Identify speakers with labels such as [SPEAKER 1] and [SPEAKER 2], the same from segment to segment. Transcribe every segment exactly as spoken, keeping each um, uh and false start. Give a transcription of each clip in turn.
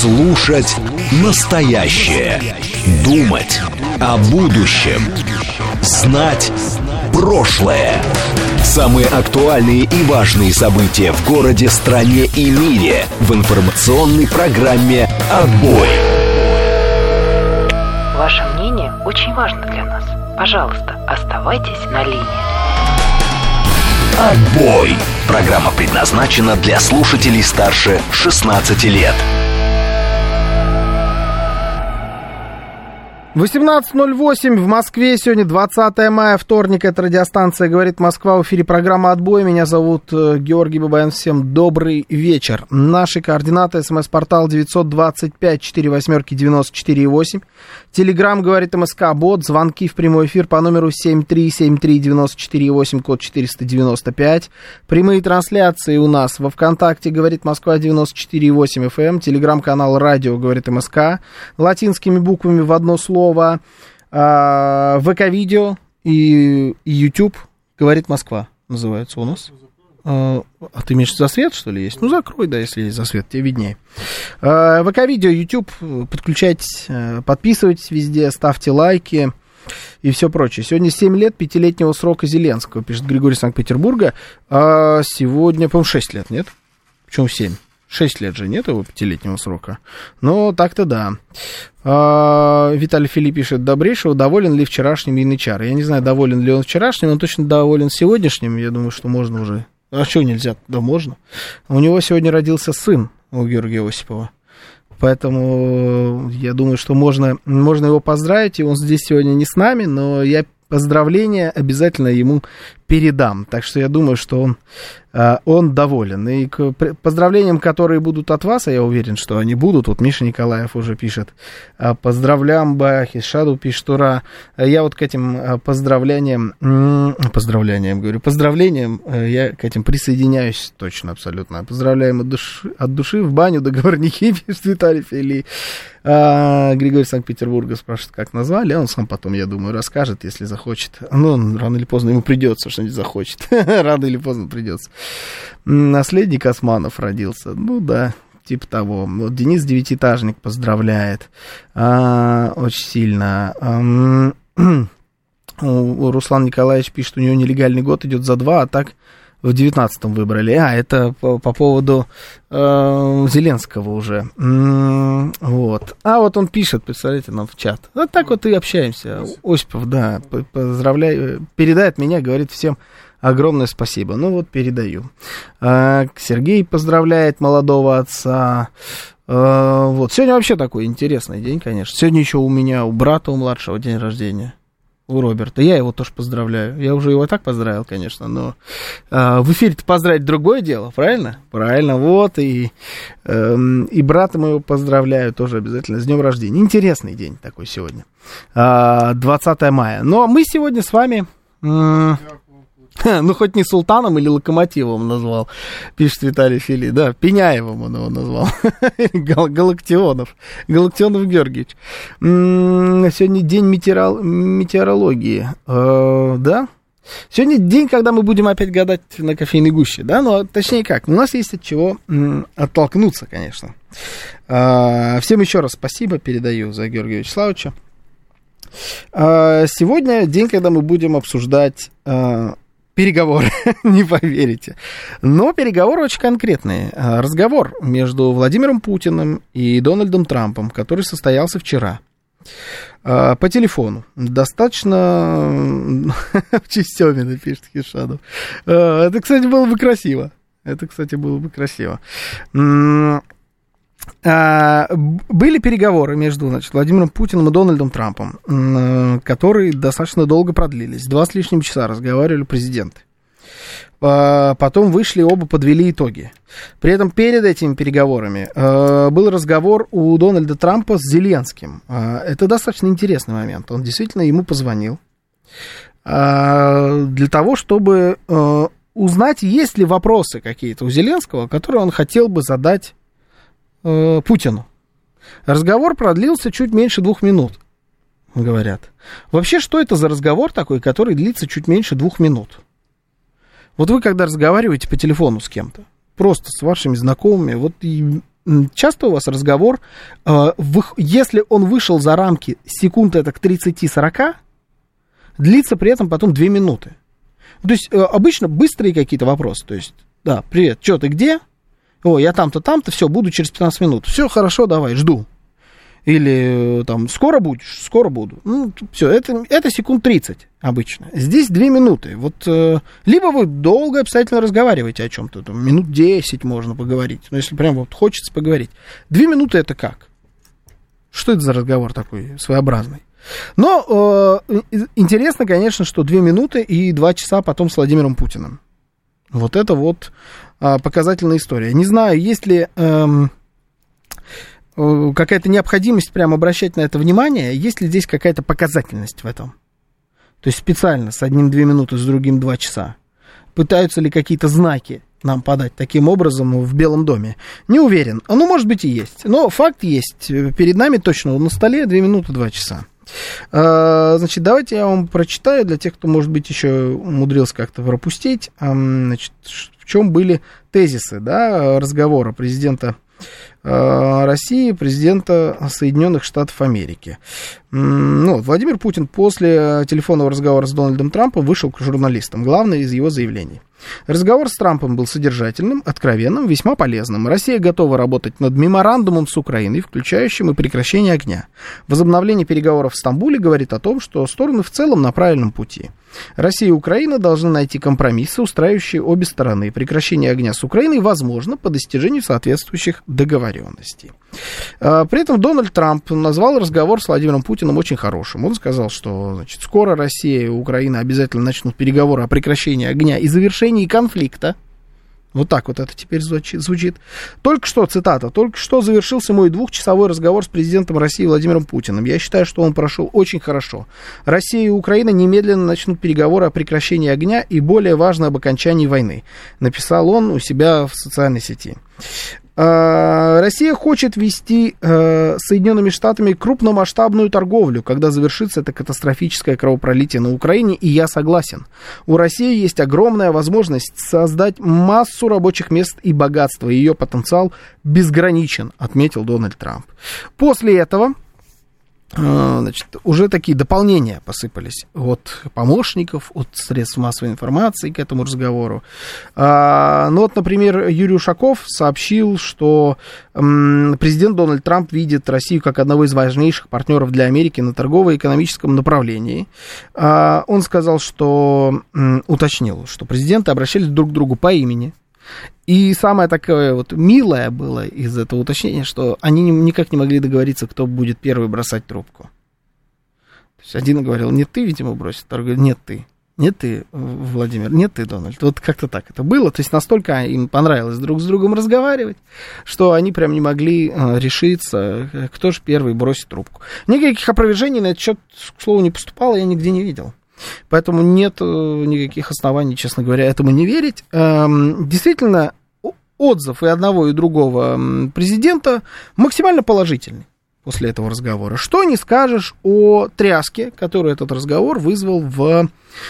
[SPEAKER 1] Слушать настоящее. Думать о будущем. Знать прошлое. Самые актуальные и важные события в городе, стране и мире в информационной программе «Отбой».
[SPEAKER 2] Ваше мнение очень важно для нас. Пожалуйста, оставайтесь на линии.
[SPEAKER 1] «Отбой». Программа предназначена для слушателей старше шестнадцати лет.
[SPEAKER 3] восемнадцать ноль восемь в Москве. Сегодня двадцатое мая, вторник. Это радиостанция «Говорит Москва». В эфире программа «Отбой». Меня зовут Георгий Бабаян. Всем добрый вечер. Наши координаты: смс-портал девятьсот двадцать пять сорок восемь девяносто четыре восемь. Телеграм «Говорит МСК» бот. Звонки в прямой эфир по номеру семь три семь три девяносто четыре восемь, код четыреста девяносто пять. Прямые трансляции у нас во ВКонтакте «Говорит Москва» девяносто четыре восемь эф эм. Телеграм-канал «Радио Говорит МСК». Латинскими буквами в одно слово. ВК-видео и, и YouTube «Говорит Москва» называется у нас. А, а ты имеешь засвет, что ли, есть? Ну, закрой, да, если есть засвет, тебе виднее. ВК-видео, YouTube, подключайтесь, подписывайтесь везде, ставьте лайки и все прочее. Сегодня семь лет пятилетнего срока Зеленского, пишет Григорий из Санкт-Петербурга. А сегодня, по-моему, шесть лет, нет? Почему семь? шесть лет же нет его пятилетнего срока. Ну, так-то да. А, Виталий Филипп пишет: добрейшего, доволен ли вчерашним янычар? Я не знаю, доволен ли он вчерашним, он точно доволен сегодняшним. Я думаю, что можно уже. А что нельзя? Да можно. У него сегодня родился сын, у Георгия Осипова. Поэтому я думаю, что можно, можно его поздравить. И он здесь сегодня не с нами, но я поздравления обязательно ему передам. Так что я думаю, что он, он доволен. И к поздравлениям, которые будут от вас, а я уверен, что они будут. Вот Миша Николаев уже пишет: поздравлям, Бахи, Шаду пишет, ура. Я вот к этим поздравлениям, поздравлениям, говорю, поздравлениям, я к этим присоединяюсь точно, абсолютно. Поздравляем от души, от души в баню договорники, пишет Виталий Фили. А, Григорий из Санкт-Петербурга спрашивает, как назвали. Он сам потом, я думаю, расскажет, если захочет. Ну, он рано или поздно ему придется что-нибудь захочет. Рано или поздно придется. Наследник Османов родился. Ну да, типа того. Вот Денис Девятиэтажник поздравляет. А, очень сильно. А, Руслан Николаевич пишет, у него нелегальный год идет за два, а так в девятнадцатом выбрали. А, это по, по поводу э, Зеленского уже. М-м, вот. А вот он пишет, представляете, нам в чат. Вот так вот и общаемся. Осипов, да, поздравляю, передает меня, говорит всем огромное спасибо. Ну вот, передаю. А, Сергей поздравляет молодого отца. А, вот. Сегодня вообще такой интересный день, конечно. Сегодня еще у меня, у брата, у младшего день рождения. У Роберта. Я его тоже поздравляю. Я уже его так поздравил, конечно, но э, в эфире-то поздравить другое дело, правильно? Правильно, вот, и, э, и брата моего поздравляю тоже обязательно с днем рождения. Интересный день такой сегодня, э, двадцатое мая. Но мы сегодня с вами... Э, ну, хоть не Султаном или Локомотивом назвал, пишет Виталий Фили. Да, Пеняевым он его назвал. Галактионов. Галактионов Георгиевич. Сегодня день метеорол... метеорологии. Э, да? Сегодня день, когда мы будем опять гадать на кофейной гуще. Да? Ну, точнее как. У нас есть от чего м, оттолкнуться, конечно. Э, всем еще раз спасибо передаю за Георгия Вячеславовича. Э, сегодня день, когда мы будем обсуждать... Э, переговоры, не поверите. Но переговоры очень конкретные. Разговор между Владимиром Путиным и Дональдом Трампом, который состоялся вчера по телефону. Достаточно чистёменно, пишет Хишадов. Это, кстати, было бы красиво. Это, кстати, было бы красиво. Были переговоры между, значит, Владимиром Путиным и Дональдом Трампом, которые достаточно долго продлились. Два с лишним часа разговаривали президенты. Потом вышли, оба подвели итоги. При этом перед этими переговорами был разговор у Дональда Трампа с Зеленским. Это достаточно интересный момент. Он действительно ему позвонил для того, чтобы узнать, есть ли вопросы какие-то у Зеленского, которые он хотел бы задать Путину. Разговор продлился чуть меньше двух минут, говорят. Вообще, что это за разговор такой, который длится чуть меньше двух минут? Вот вы, когда разговариваете по телефону с кем-то, просто с вашими знакомыми, вот и часто у вас разговор, если он вышел за рамки секунд это к тридцати-сорока, длится при этом потом две минуты. То есть обычно быстрые какие-то вопросы. То есть, да, привет, что ты где? О, я там-то, там-то, все, буду через пятнадцать минут. Все, хорошо, давай, жду. Или там, скоро будешь, скоро буду. Ну, все, это, это секунд тридцать обычно. Здесь две минуты. Вот, э, либо вы долго обязательно разговариваете о чем-то, там, минут десять можно поговорить. Но если прям вот хочется поговорить. Две минуты это как? Что это за разговор такой своеобразный? Но э, интересно, конечно, что две минуты и два часа потом с Владимиром Путиным. Вот это вот э, показательная история. Не знаю, есть ли... Э, какая-то необходимость прямо обращать на это внимание, есть ли здесь какая-то показательность в этом? То есть специально с одним две минуты, с другим два часа. Пытаются ли какие-то знаки нам подать таким образом в Белом доме? Не уверен. Ну, может быть, и есть. Но факт есть. Перед нами точно на столе две минуты, два часа. Значит, давайте я вам прочитаю для тех, кто, может быть, еще умудрился как-то пропустить. Значит, в чем были тезисы, да, разговора президента России, президента Соединенных Штатов Америки. Ну, Владимир Путин после телефонного разговора с Дональдом Трампом вышел к журналистам. Главное из его заявлений. Разговор с Трампом был содержательным, откровенным, весьма полезным. Россия готова работать над меморандумом с Украиной, включающим и прекращение огня. Возобновление переговоров в Стамбуле говорит о том, что стороны в целом на правильном пути. Россия и Украина должны найти компромиссы, устраивающие обе стороны. Прекращение огня с Украиной возможно по достижению соответствующих договоренностей. При этом Дональд Трамп назвал разговор с Владимиром Путиным очень хорошим. Он сказал, что, значит, скоро Россия и Украина обязательно начнут переговоры о прекращении огня и завершении конфликта. Вот так вот это теперь звучит. Только что, цитата, только что завершился мой двухчасовой разговор с президентом России Владимиром Путиным. Я считаю, что он прошел очень хорошо. Россия и Украина немедленно начнут переговоры о прекращении огня и, более важно, об окончании войны. Написал он у себя в социальной сети. Россия хочет вести с Соединенными Штатами крупномасштабную торговлю, когда завершится это катастрофическое кровопролитие на Украине, и я согласен. У России есть огромная возможность создать массу рабочих мест и богатства, и ее потенциал безграничен, отметил Дональд Трамп. После этого... Значит, уже такие дополнения посыпались от помощников, от средств массовой информации к этому разговору. А, ну вот, например, Юрий Ушаков сообщил, что м, президент Дональд Трамп видит Россию как одного из важнейших партнеров для Америки на торгово-экономическом направлении. А, он сказал, что м, уточнил, что президенты обращались друг к другу по имени. И самое такое вот милое было из этого уточнения, что они никак не могли договориться, кто будет первый бросать трубку. То есть один говорил, нет, ты, видимо, бросит, второй говорит, нет, ты. Нет, ты, Владимир, нет, ты, Дональд. Вот как-то так это было. То есть настолько им понравилось друг с другом разговаривать, что они прям не могли решиться, кто же первый бросит трубку. Никаких опровержений на этот счет, к слову, не поступало, я нигде не видел. Поэтому нет никаких оснований, честно говоря, этому не верить. Действительно, отзыв и одного, и другого президента максимально положительный после этого разговора. Что не скажешь о тряске, которую этот разговор вызвал в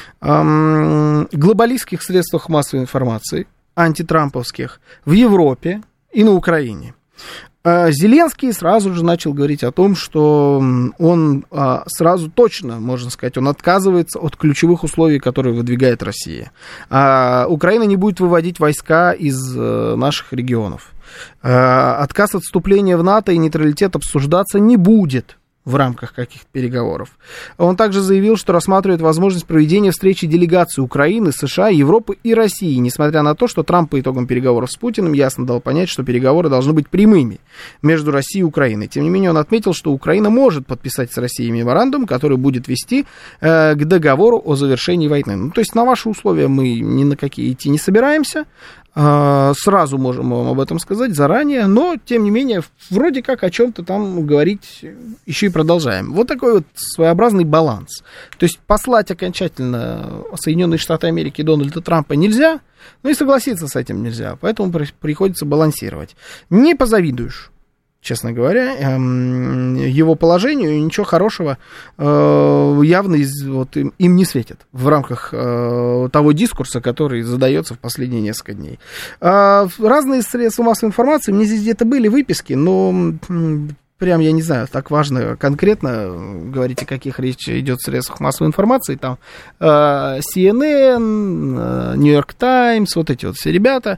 [SPEAKER 3] глобалистских средствах массовой информации, антитрамповских, в Европе и на Украине. Зеленский сразу же начал говорить о том, что он сразу точно, можно сказать, он отказывается от ключевых условий, которые выдвигает Россия. Украина не будет выводить войска из наших регионов. Отказ от вступления в НАТО и нейтралитет обсуждаться не будет в рамках каких-то переговоров. Он также заявил, что рассматривает возможность проведения встречи делегаций Украины, США, Европы и России, несмотря на то, что Трамп по итогам переговоров с Путиным ясно дал понять, что переговоры должны быть прямыми между Россией и Украиной. Тем не менее, он отметил, что Украина может подписать с Россией меморандум, который будет вести э, к договору о завершении войны. Ну, то есть на ваши условия мы ни на какие идти не собираемся. Сразу можем вам об этом сказать заранее, но, тем не менее, вроде как о чем-то там говорить еще и продолжаем. Вот такой вот своеобразный баланс. То есть послать окончательно Соединенные Штаты Америки Дональда Трампа нельзя, но и согласиться с этим нельзя, поэтому приходится балансировать. Не позавидуешь, честно говоря, его положению ничего хорошего явно вот им, им не светит в рамках того дискурса, который задается в последние несколько дней. Разные средства массовой информации, мне здесь где-то были выписки, но прям, я не знаю, так важно конкретно говорить, о каких речь идет в средствах массовой информации, там си эн эн, New York Times, вот эти вот все ребята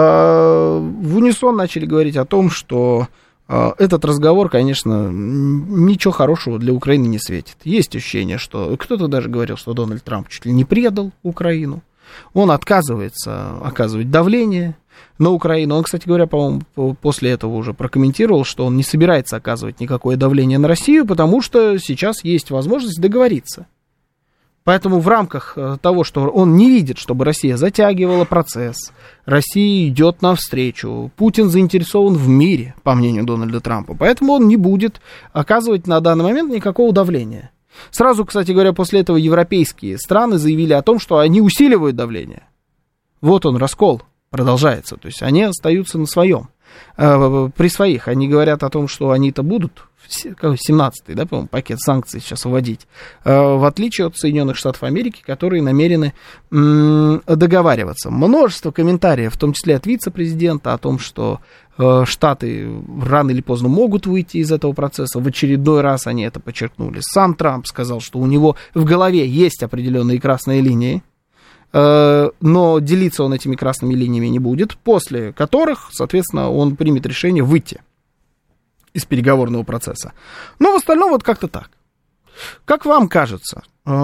[SPEAKER 3] в унисон начали говорить о том, что этот разговор, конечно, ничего хорошего для Украины не светит. Есть ощущение, что кто-то даже говорил, что Дональд Трамп чуть ли не предал Украину. Он отказывается оказывать давление на Украину. Он, кстати говоря, по-моему, после этого уже прокомментировал, что он не собирается оказывать никакое давление на Россию, потому что сейчас есть возможность договориться. Поэтому в рамках того, что он не видит, чтобы Россия затягивала процесс, Россия идет навстречу, Путин заинтересован в мире, по мнению Дональда Трампа, поэтому он не будет оказывать на данный момент никакого давления. Сразу, кстати говоря, после этого европейские страны заявили о том, что они усиливают давление. Вот он, раскол продолжается, то есть они остаются на своем, э, при своих. Они говорят о том, что они-то будут семнадцатый, да, по-моему, пакет санкций сейчас вводить, э, в отличие от Соединенных Штатов Америки, которые намерены м- договариваться. Множество комментариев, в том числе от вице-президента, о том, что э, Штаты рано или поздно могут выйти из этого процесса. В очередной раз они это подчеркнули. Сам Трамп сказал, что у него в голове есть определенные красные линии, э, но делиться он этими красными линиями не будет, после которых, соответственно, он примет решение выйти из переговорного процесса. Но в остальном вот как-то так. Как вам кажется,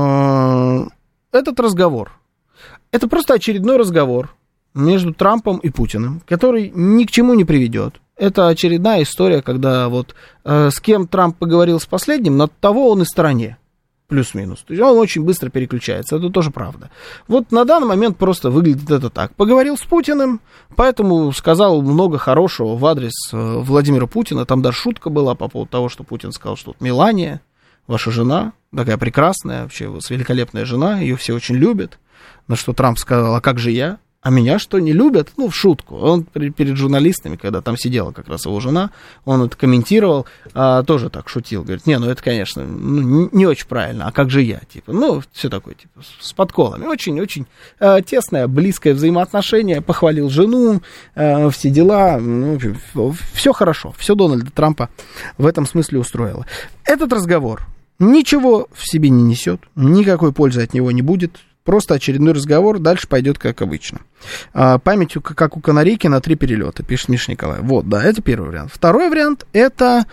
[SPEAKER 3] этот разговор, это просто очередной разговор между Трампом и Путиным, который ни к чему не приведет. Это очередная история, когда вот с кем Трамп поговорил с последним, над того он и стороне. Плюс-минус. То есть он очень быстро переключается, это тоже правда. Вот на данный момент просто выглядит это так. Поговорил с Путиным, поэтому сказал много хорошего в адрес Владимира Путина. Там даже шутка была по поводу того, что Путин сказал, что вот Мелания, ваша жена, такая прекрасная, вообще великолепная жена, ее все очень любят. На что Трамп сказал, а как же я? А меня что, не любят? Ну, в шутку. Он перед журналистами, когда там сидела как раз его жена, он это комментировал, а, тоже так шутил. Говорит, не, ну это, конечно, ну, не, не очень правильно. А как же я? Типа, ну, все такое, типа, с подколами. Очень-очень а, тесное, близкое взаимоотношение. Похвалил жену, а, все дела. Ну, все хорошо. Все Дональда Трампа в этом смысле устроило. Этот разговор ничего в себе не несет, никакой пользы от него не будет. Просто очередной разговор, дальше пойдет как обычно. А, память, как у канарейки, на три перелета, пишет Миша Николаев. Вот, да, это первый вариант. Второй вариант, это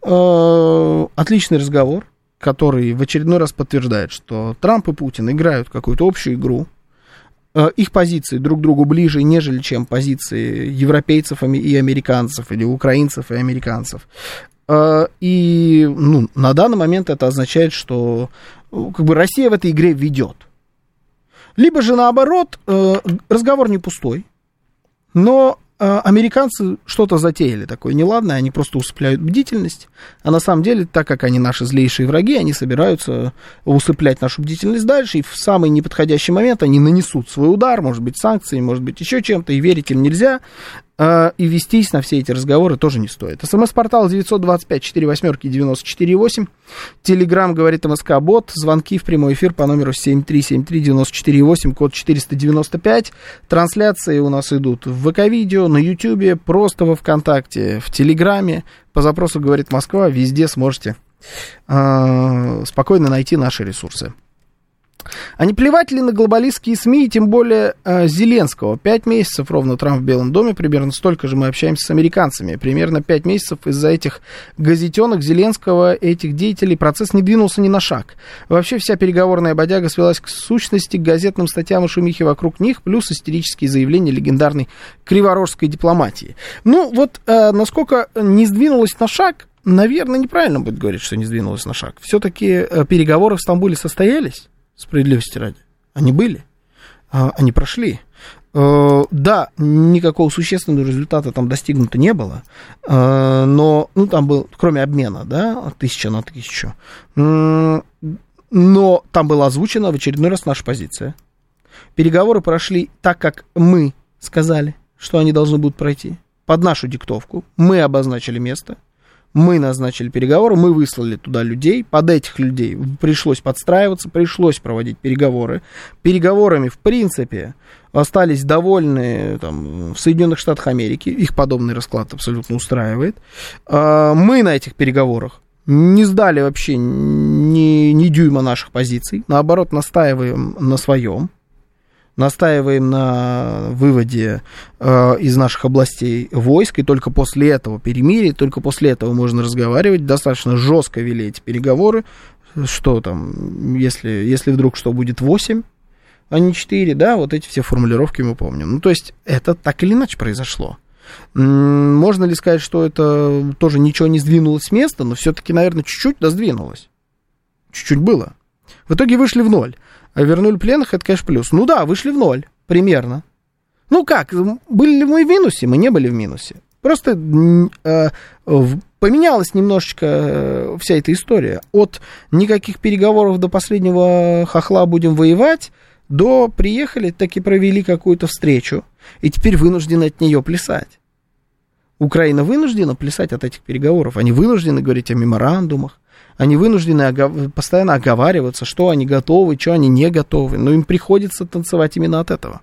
[SPEAKER 3] э, отличный разговор, который в очередной раз подтверждает, что Трамп и Путин играют какую-то общую игру. Э, их позиции друг к другу ближе, нежели чем позиции европейцев и американцев, или украинцев и американцев. Э, и ну, на данный момент это означает, что как бы Россия в этой игре ведет. Либо же наоборот, разговор не пустой, но американцы что-то затеяли такое неладное, они просто усыпляют бдительность, а на самом деле, так как они наши злейшие враги, они собираются усыплять нашу бдительность дальше, и в самый неподходящий момент они нанесут свой удар, может быть, санкции, может быть, еще чем-то, и верить им нельзя, и вестись на все эти разговоры тоже не стоит. СМС-портал девятьсот двадцать пять сорок восемь девяносто четыре восемь. Телеграм говорит МСК-бот. Звонки в прямой эфир по номеру семь три семь три девять четыре восемь, код четыреста девяносто пять. Трансляции у нас идут в ВК-видео, на Ютьюбе, просто во ВКонтакте, в Телеграме. По запросу «Говорит Москва» везде сможете э, спокойно найти наши ресурсы. А не плевать ли на глобалистские СМИ, тем более э, Зеленского? Пять месяцев ровно Трамп в Белом доме, примерно столько же мы общаемся с американцами. Примерно пять месяцев из-за этих газетенок Зеленского, этих деятелей, процесс не двинулся ни на шаг. Вообще вся переговорная бодяга свелась к сущности, к газетным статьям и шумихе вокруг них, плюс истерические заявления легендарной криворожской дипломатии. Ну вот, э, насколько не сдвинулось на шаг, наверное, неправильно будет говорить, что не сдвинулось на шаг. Все-таки э, переговоры в Стамбуле состоялись. Справедливости ради. Они были, они прошли. Да, никакого существенного результата там достигнуто не было, но, ну, там был, кроме обмена, да, тысяча на тысячу, но там была озвучена в очередной раз наша позиция. Переговоры прошли так, как мы сказали, что они должны будут пройти, под нашу диктовку. Мы обозначили место, Мы назначили переговоры, мы выслали туда людей, под этих людей пришлось подстраиваться, пришлось проводить переговоры. Переговорами, в принципе, остались довольны там, в Соединенных Штатах Америки, их подобный расклад абсолютно устраивает. Мы на этих переговорах не сдали вообще ни, ни дюйма наших позиций, наоборот, настаиваем на своем. Настаиваем на выводе э, из наших областей войск, и только после этого перемирия, только после этого можно разговаривать. Достаточно жестко вели эти переговоры, что там, если, если вдруг что будет восемь, а не четыре, да, вот эти все формулировки мы помним. Ну, то есть, это так или иначе произошло. Можно ли сказать, что это тоже ничего не сдвинулось с места, но все-таки, наверное, чуть-чуть да сдвинулось. Чуть-чуть было. В итоге вышли в ноль. А вернули пленных, это, конечно, плюс. Ну да, вышли в ноль, примерно. Ну как, были ли мы в минусе? Мы не были в минусе. Просто э, поменялась немножечко э, вся эта история. От никаких переговоров до последнего хохла будем воевать, до приехали, таки провели какую-то встречу, и теперь вынуждены от нее плясать. Украина вынуждена плясать от этих переговоров. Они вынуждены говорить о меморандумах. Они вынуждены огов... постоянно оговариваться, что они готовы, что они не готовы. Но им приходится танцевать именно от этого.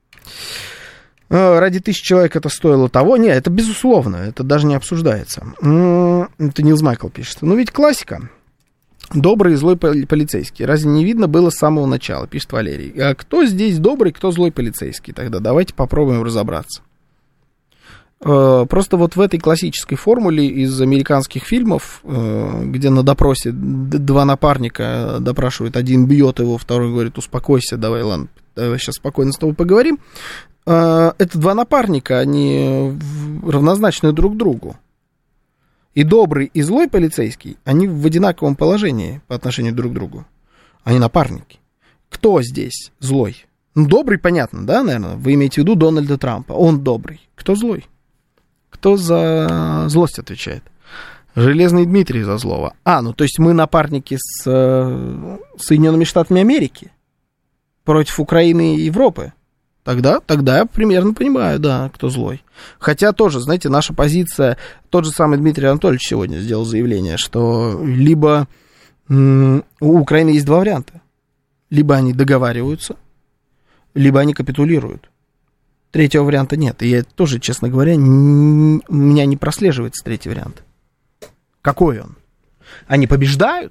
[SPEAKER 3] Ради тысячи человек это стоило того? Нет, это безусловно, это даже не обсуждается. Это Нилс Майкл пишет. Ну ведь классика. Добрый и злой полицейский. Разве не видно было с самого начала, пишет Валерий. А кто здесь добрый, кто злой полицейский? Тогда давайте попробуем разобраться. Просто вот в этой классической формуле из американских фильмов, где на допросе два напарника допрашивают, один бьет его, второй говорит, успокойся, давай, ладно, давай сейчас спокойно с тобой поговорим. Это два напарника, они равнозначны друг другу. И добрый, и злой полицейский, они в одинаковом положении по отношению друг к другу. Они напарники. Кто здесь злой? Ну, добрый, понятно, да, наверное? Вы имеете в виду Дональда Трампа. Он добрый. Кто злой? Кто за злость отвечает? Железный Дмитрий за злого. А, ну то есть мы напарники с э, Соединенными Штатами Америки против Украины и Европы. Тогда, тогда я примерно понимаю, да, кто злой. Хотя тоже, знаете, наша позиция, тот же самый Дмитрий Анатольевич сегодня сделал заявление, что либо м- у Украины есть два варианта. Либо они договариваются, либо они капитулируют. Третьего варианта нет. И я тоже, честно говоря, н- у меня не прослеживается третий вариант. Какой он? Они побеждают?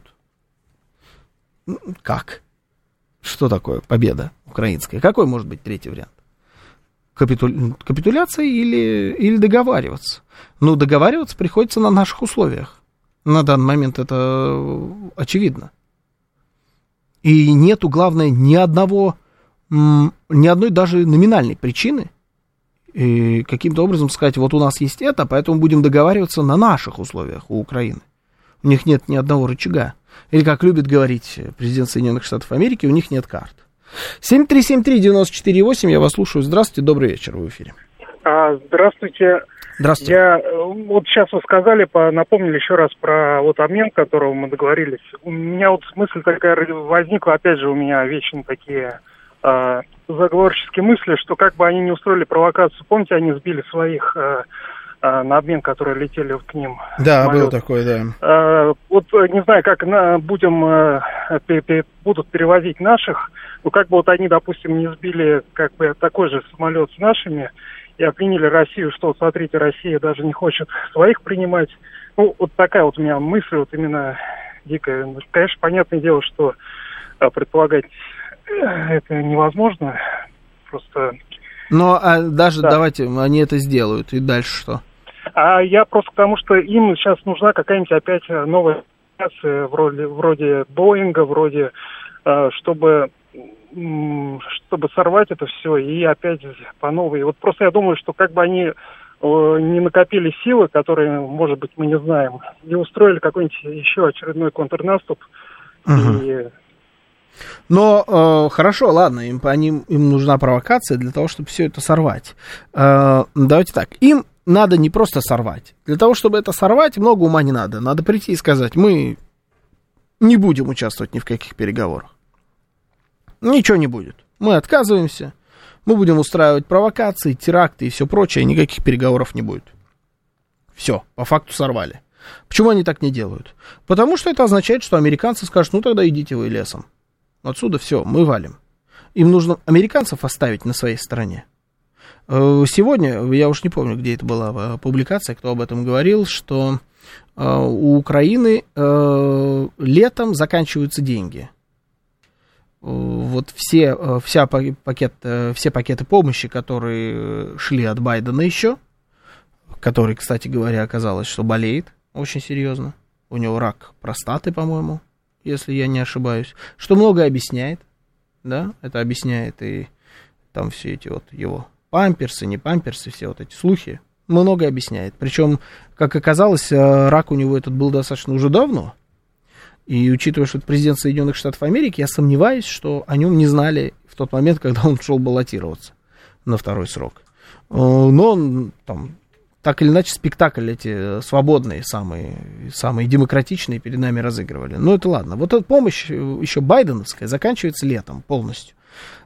[SPEAKER 3] Как? Что такое победа украинская? Какой может быть третий вариант? Капиту... Капитуляция или... или договариваться? Ну, договариваться приходится на наших условиях. На данный момент это очевидно. И нету, главное, ни одного, ни одной даже номинальной причины и каким-то образом сказать, вот у нас есть это, поэтому будем договариваться на наших условиях у Украины. У них нет ни одного рычага. Или, как любит говорить президент Соединенных Штатов Америки, у них нет карт. семь три семь три девять четыре восемь, я вас слушаю. Здравствуйте, добрый вечер, вы в эфире.
[SPEAKER 4] А, здравствуйте.
[SPEAKER 3] Здравствуйте.
[SPEAKER 4] Я, вот сейчас вы сказали, по, напомнили еще раз про вот обмен, которого мы договорились. У меня вот мысль такая возникла, опять же, у меня вечно такие э, заговорческие мысли, что как бы они не устроили провокацию. Помните, они сбили своих... Э, на обмен, которые летели вот к ним.
[SPEAKER 3] Да,
[SPEAKER 4] самолет.
[SPEAKER 3] был такой, да.
[SPEAKER 4] А, вот не знаю, как на, будем пе, пе, будут перевозить наших, ну как бы вот они, допустим, не сбили как бы такой же самолет с нашими и обвинили Россию, что вот смотрите, Россия даже не хочет своих принимать. Ну вот такая вот у меня мысль, вот именно дикая. Конечно, понятное дело, что предполагать это невозможно, просто.
[SPEAKER 3] Но а даже да. Давайте они это сделают, и дальше что?
[SPEAKER 4] А я просто потому, что им сейчас нужна какая-нибудь опять новая авиация, вроде, вроде Боинга, вроде, чтобы, чтобы сорвать это все и опять по новой. Вот просто я думаю, что как бы они не накопили силы, которые, может быть, мы не знаем, и устроили какой-нибудь еще очередной контрнаступ.
[SPEAKER 3] Угу. И... Но э, хорошо, ладно, им, они, им нужна провокация для того, чтобы все это сорвать. Э, давайте так, им надо не просто сорвать. Для того, чтобы это сорвать, много ума не надо. Надо прийти и сказать, мы не будем участвовать ни в каких переговорах. Ничего не будет. Мы отказываемся, мы будем устраивать провокации, теракты и все прочее, никаких переговоров не будет. Все, по факту сорвали. Почему они так не делают? Потому что это означает, что американцы скажут, ну тогда идите вы лесом. Отсюда все, мы валим. Им нужно американцев оставить на своей стороне. Сегодня, я уж не помню, где это была публикация, кто об этом говорил, что у Украины летом заканчиваются деньги. Вот все, вся пакет, все пакеты помощи, которые шли от Байдена еще, который, кстати говоря, оказалось, что болеет очень серьезно. У него рак простаты, по-моему, если я не ошибаюсь. Что многое объясняет, да, это объясняет и там все эти вот его памперсы, не памперсы, все вот эти слухи, многое объясняет. Причем, как оказалось, рак у него этот был достаточно уже давно. И учитывая, что это президент Соединенных Штатов Америки, я сомневаюсь, что о нем не знали в тот момент, когда он шел баллотироваться на второй срок. Но он там, так или иначе, спектакль эти свободные, самые, самые демократичные перед нами разыгрывали. Ну, это ладно. Вот эта помощь еще байденовская заканчивается летом полностью.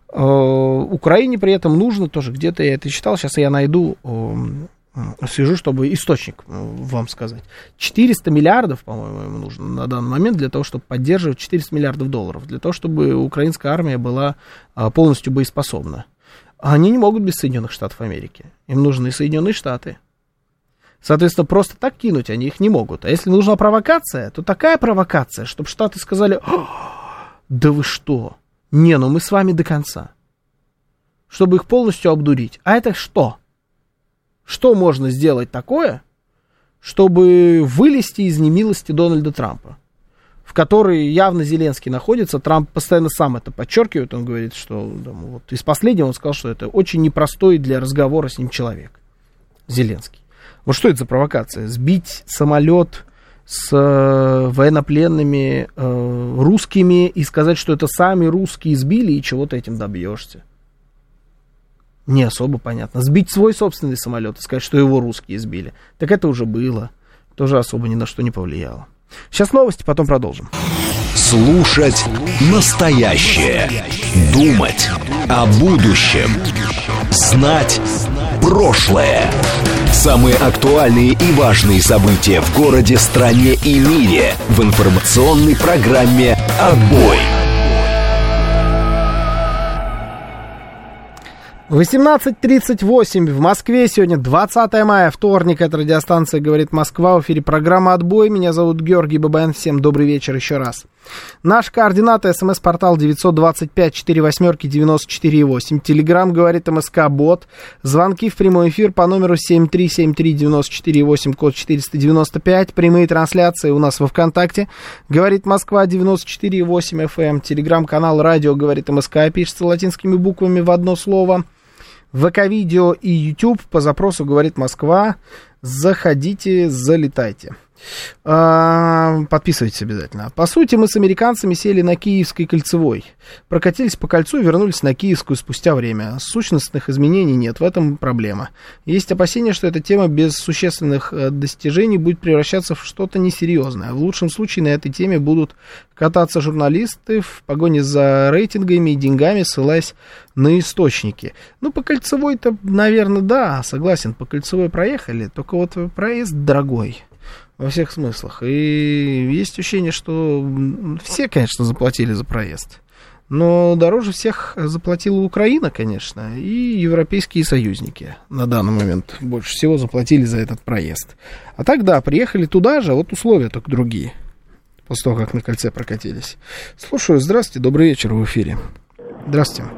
[SPEAKER 3] Украине при этом нужно тоже, где-то я это читал, сейчас я найду, свяжу, чтобы источник вам сказать. четыреста миллиардов, по-моему, им нужно на данный момент для того, чтобы поддерживать четыреста миллиардов долларов, для того, чтобы украинская армия была полностью боеспособна. Они не могут без Соединенных Штатов Америки. Им нужны Соединенные Штаты. Соответственно, просто так кинуть они их не могут. А если нужна провокация, то такая провокация, чтобы Штаты сказали, да вы что? Не, ну мы с вами до конца. Чтобы их полностью обдурить. А это что? Что можно сделать такое, чтобы вылезти из немилости Дональда Трампа, в которой явно Зеленский находится? Трамп постоянно сам это подчеркивает. Он говорит, что да, вот, из последнего он сказал, что это очень непростой для разговора с ним человек. Зеленский. Вот что это за провокация? Сбить самолет с э, военнопленными э, русскими и сказать, что это сами русские сбили, и чего ты этим добьешься? Не особо понятно. Сбить свой собственный самолет и сказать, что его русские сбили. Так это уже было. Тоже особо ни на что не повлияло. Сейчас новости, потом продолжим.
[SPEAKER 1] Слушать настоящее. Думать о будущем. Знать прошлое. Самые актуальные и важные события в городе, стране и мире в информационной программе «Отбой».
[SPEAKER 3] восемнадцать тридцать восемь в Москве. Сегодня двадцатое мая, вторник. Это радиостанция «Говорит Москва». В эфире программа «Отбой». Меня зовут Георгий Бабаян. Всем добрый вечер еще раз. Наш координаты: смс-портал девятьсот двадцать пять сорок восемь девяносто четыре восемь. Телеграм «Говорит МСК-бот». Звонки в прямой эфир по номеру семь три семь три девяносто четыре восемь, код четыреста девяносто пять. Прямые трансляции у нас во ВКонтакте. «Говорит Москва» девяносто четыре восемь эф эм. Телеграм-канал «Радио Говорит МСК». Пишется латинскими буквами в одно слово. ВК-видео и YouTube по запросу «Говорит Москва». Заходите, залетайте. Подписывайтесь обязательно. По сути, мы с американцами сели на Киевской кольцевой. Прокатились по кольцу, вернулись на Киевскую спустя время. Сущностных изменений нет, в этом проблема. Есть опасения, что эта тема без существенных достижений будет превращаться в что-то несерьезное. В лучшем случае на этой теме будут кататься журналисты в погоне за рейтингами и деньгами, ссылаясь на источники. Ну, по кольцевой-то, наверное, да, согласен, по кольцевой проехали, только вот проезд дорогой. Во всех смыслах. И есть ощущение, что все, конечно, заплатили за проезд. Но дороже всех заплатила Украина, конечно, и европейские союзники на данный момент больше всего заплатили за этот проезд. А так, да, приехали туда же, а вот условия только другие. После того, как на кольце прокатились. Слушаю, здравствуйте, добрый вечер, в эфире. Здравствуйте.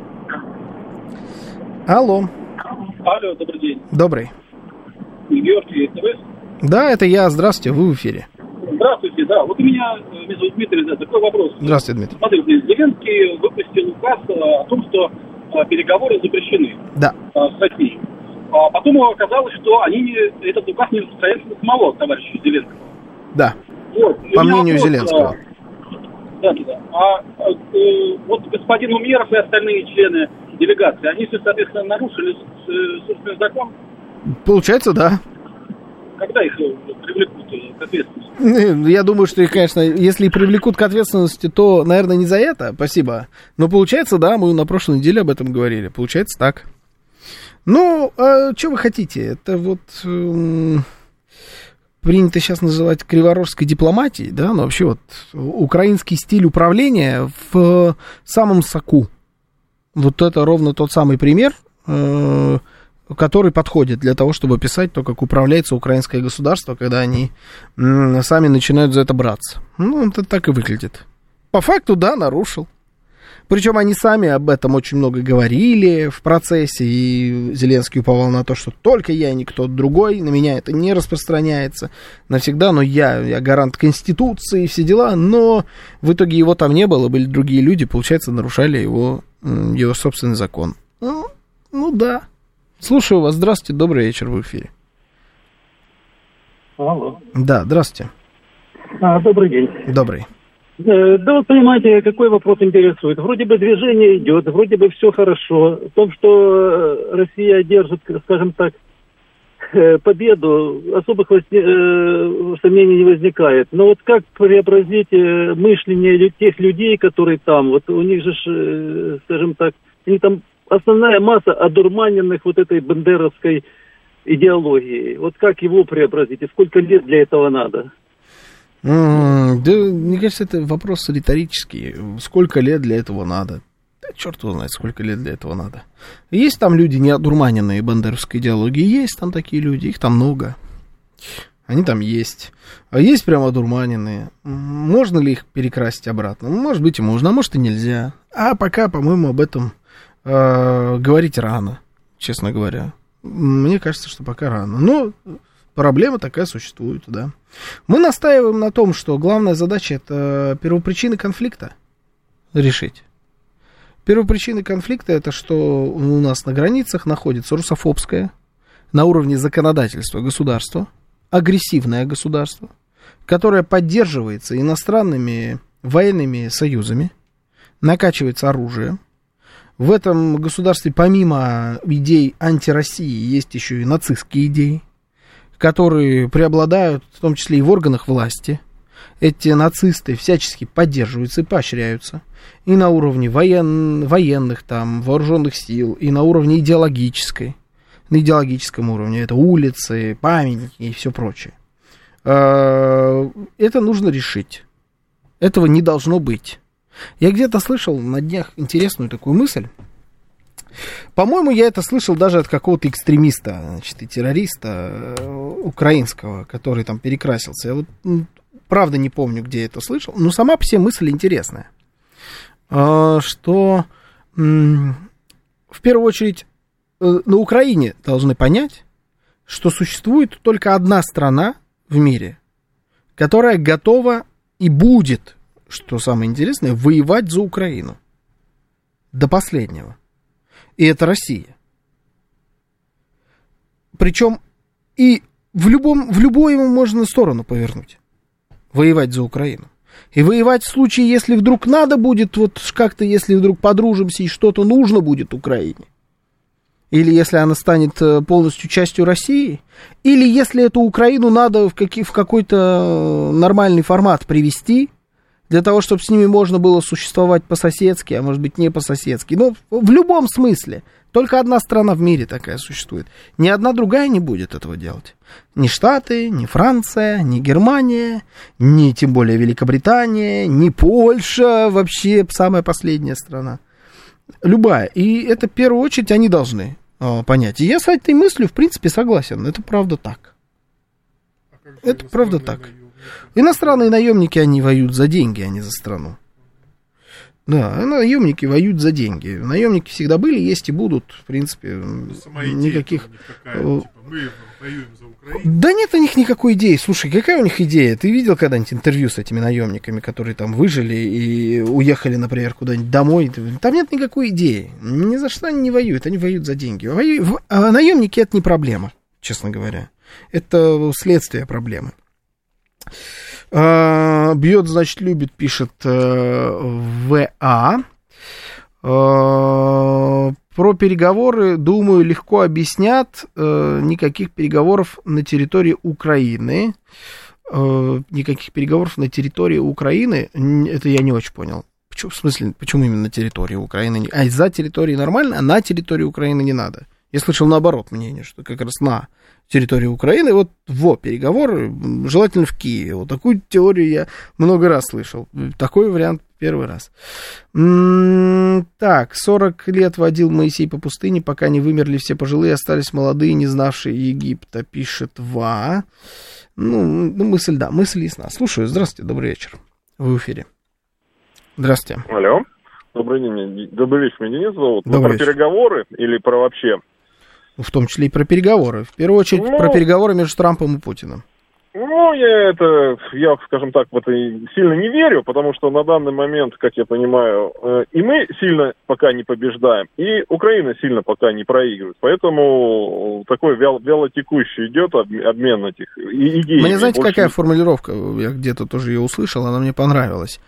[SPEAKER 3] Алло.
[SPEAKER 5] Алло, добрый день.
[SPEAKER 3] Добрый.
[SPEAKER 5] Георгий, это вы?
[SPEAKER 3] Да, это я. Здравствуйте, вы в эфире.
[SPEAKER 5] Здравствуйте, да. Вот у меня, меня зовут Дмитрий, да, такой вопрос.
[SPEAKER 3] Здравствуйте, Дмитрий.
[SPEAKER 5] Смотрите, Зеленский выпустил указ о том, что а, переговоры запрещены.
[SPEAKER 3] Да.
[SPEAKER 5] А, с Россией. А потом оказалось, что они не, этот указ не распространяется на самого товарища Зеленского.
[SPEAKER 3] Да.
[SPEAKER 5] Вот.
[SPEAKER 3] По мнению
[SPEAKER 5] вопрос,
[SPEAKER 3] Зеленского.
[SPEAKER 5] А, да, да. А, а вот господин Умеров и остальные члены делегации, они все, соответственно, нарушили собственный закон?
[SPEAKER 3] Получается, да.
[SPEAKER 5] Когда их привлекут к ответственности?
[SPEAKER 3] Я думаю, что их, конечно, если привлекут к ответственности, то, наверное, не за это, спасибо. Но получается, да, мы на прошлой неделе об этом говорили. Получается так. Ну, а что вы хотите? Это вот... Э, принято сейчас называть криворожской дипломатией, да, но вообще вот украинский стиль управления в самом соку. Вот это ровно тот самый пример, э, который подходит для того, чтобы описать то, как управляется украинское государство, когда они э, сами начинают за это браться. Ну, это так и выглядит. По факту, да, нарушил. Причем они сами об этом очень много говорили в процессе, и Зеленский уповал на то, что только я и никто другой, на меня это не распространяется навсегда, но я, я гарант Конституции и все дела, но в итоге его там не было, были другие люди, получается, нарушали его, его собственный закон. Ну, ну да. Слушаю вас, здравствуйте, добрый вечер, в эфире.
[SPEAKER 6] Алло.
[SPEAKER 3] Да, здравствуйте.
[SPEAKER 6] А, добрый день.
[SPEAKER 3] Добрый.
[SPEAKER 6] Да, вот понимаете, какой вопрос интересует. Вроде бы движение идет, вроде бы все хорошо. В том, что Россия держит, скажем так, победу, особых сомнений не возникает. Но вот как преобразить мышление тех людей, которые там? Вот у них же, скажем так, они там основная масса одурманенных вот этой бандеровской идеологией. Вот как его преобразить и сколько лет для этого надо?
[SPEAKER 3] Mm, да, мне кажется, это вопрос риторический. Сколько лет для этого надо? Да, черт его знает, сколько лет для этого надо. Есть там люди, не одурманенные бандеровской идеологией, есть там такие люди, их там много. Они там есть. А есть прям одурманенные. Можно ли их перекрасить обратно? Может быть и можно, а может и нельзя. А пока, по-моему, об этом э, говорить рано, честно говоря. Мне кажется, что пока рано. Но проблема такая существует, да. Мы настаиваем на том, что главная задача — это первопричины конфликта решить. Первопричины конфликта — это что у нас на границах находится русофобское, на уровне законодательства государство, агрессивное государство, которое поддерживается иностранными военными союзами, накачивается оружием. В этом государстве помимо идей антироссии есть еще и нацистские идеи, которые преобладают, в том числе и в органах власти. Эти нацисты всячески поддерживаются и поощряются. И на уровне воен... военных, там, вооруженных сил, и на уровне идеологической. На идеологическом уровне. Это улицы, памятники и все прочее. Это нужно решить. Этого не должно быть. Я где-то слышал на днях интересную такую мысль. По-моему, я это слышал даже от какого-то экстремиста, значит, и террориста украинского, который там перекрасился. Я вот, правда, не помню, где я это слышал, но сама по себе мысль интересная. Что, в первую очередь, на Украине должны понять, что существует только одна страна в мире, которая готова и будет, что самое интересное, воевать за Украину. До последнего. И это Россия. Причем и в, любом, в любую ему можно сторону повернуть. Воевать за Украину. И воевать в случае, если вдруг надо будет, вот как-то, если вдруг подружимся и что-то нужно будет Украине. Или если она станет полностью частью России. Или если эту Украину надо в, какие, в какой-то нормальный формат привести, для того, чтобы с ними можно было существовать по-соседски, а может быть не по-соседски. Но в любом смысле. Только одна страна в мире такая существует. Ни одна другая не будет этого делать. Ни Штаты, ни Франция, ни Германия, ни тем более Великобритания, ни Польша, вообще самая последняя страна. Любая. И это в первую очередь они должны э, понять. И я с этой мыслью в принципе согласен. Это правда так. А это правда так. Иностранные наемники, они воюют за деньги, а не за страну. Да, наемники воюют за деньги. Наемники всегда были, есть и будут, в принципе, никаких... Какая, типа, мы воюем за Украину. Да нет у них никакой идеи. Слушай, какая у них идея? Ты видел когда-нибудь интервью с этими наемниками, которые там выжили и уехали, например, куда-нибудь домой? Там нет никакой идеи. Ни за что они не воюют, они воюют за деньги. Воюют... А наемники — это не проблема, честно говоря. Это следствие проблемы. Uh, бьет, значит, любит, пишет uh, ВА. Uh, про переговоры, думаю, легко объяснят. Uh, никаких переговоров на территории Украины. Uh, никаких переговоров на территории Украины. Это я не очень понял. Почему, в смысле, почему именно на территории Украины? А за территорией нормально, а на территории Украины не надо. Я слышал наоборот мнение, что как раз на территории Украины, вот во, переговоры, желательно в Киеве. Вот такую теорию я много раз слышал. Такой вариант первый раз. М-м- так, сорок лет водил Моисей по пустыне, пока не вымерли все пожилые, остались молодые, не знавшие Египта, пишет Ва. Ну, ну, мысль, да, мысль ясна. Слушаю, здравствуйте, добрый вечер. Вы в эфире. Здравствуйте.
[SPEAKER 7] Алло. Добрый день. Добрый вечер, меня Денис зовут. Вы про
[SPEAKER 3] вечер.
[SPEAKER 7] переговоры или про вообще?
[SPEAKER 3] В том числе и про переговоры. В первую очередь, ну, про переговоры между Трампом и Путиным.
[SPEAKER 7] Ну, я это, я, скажем так, в это сильно не верю, потому что на данный момент, как я понимаю, и мы сильно пока не побеждаем, и Украина сильно пока не проигрывает. Поэтому такой вяло, вялотекущий идет обмен этих идей.
[SPEAKER 3] Мне, знаете,
[SPEAKER 7] больше...
[SPEAKER 3] какая формулировка? Я где-то тоже ее услышал, она мне понравилась.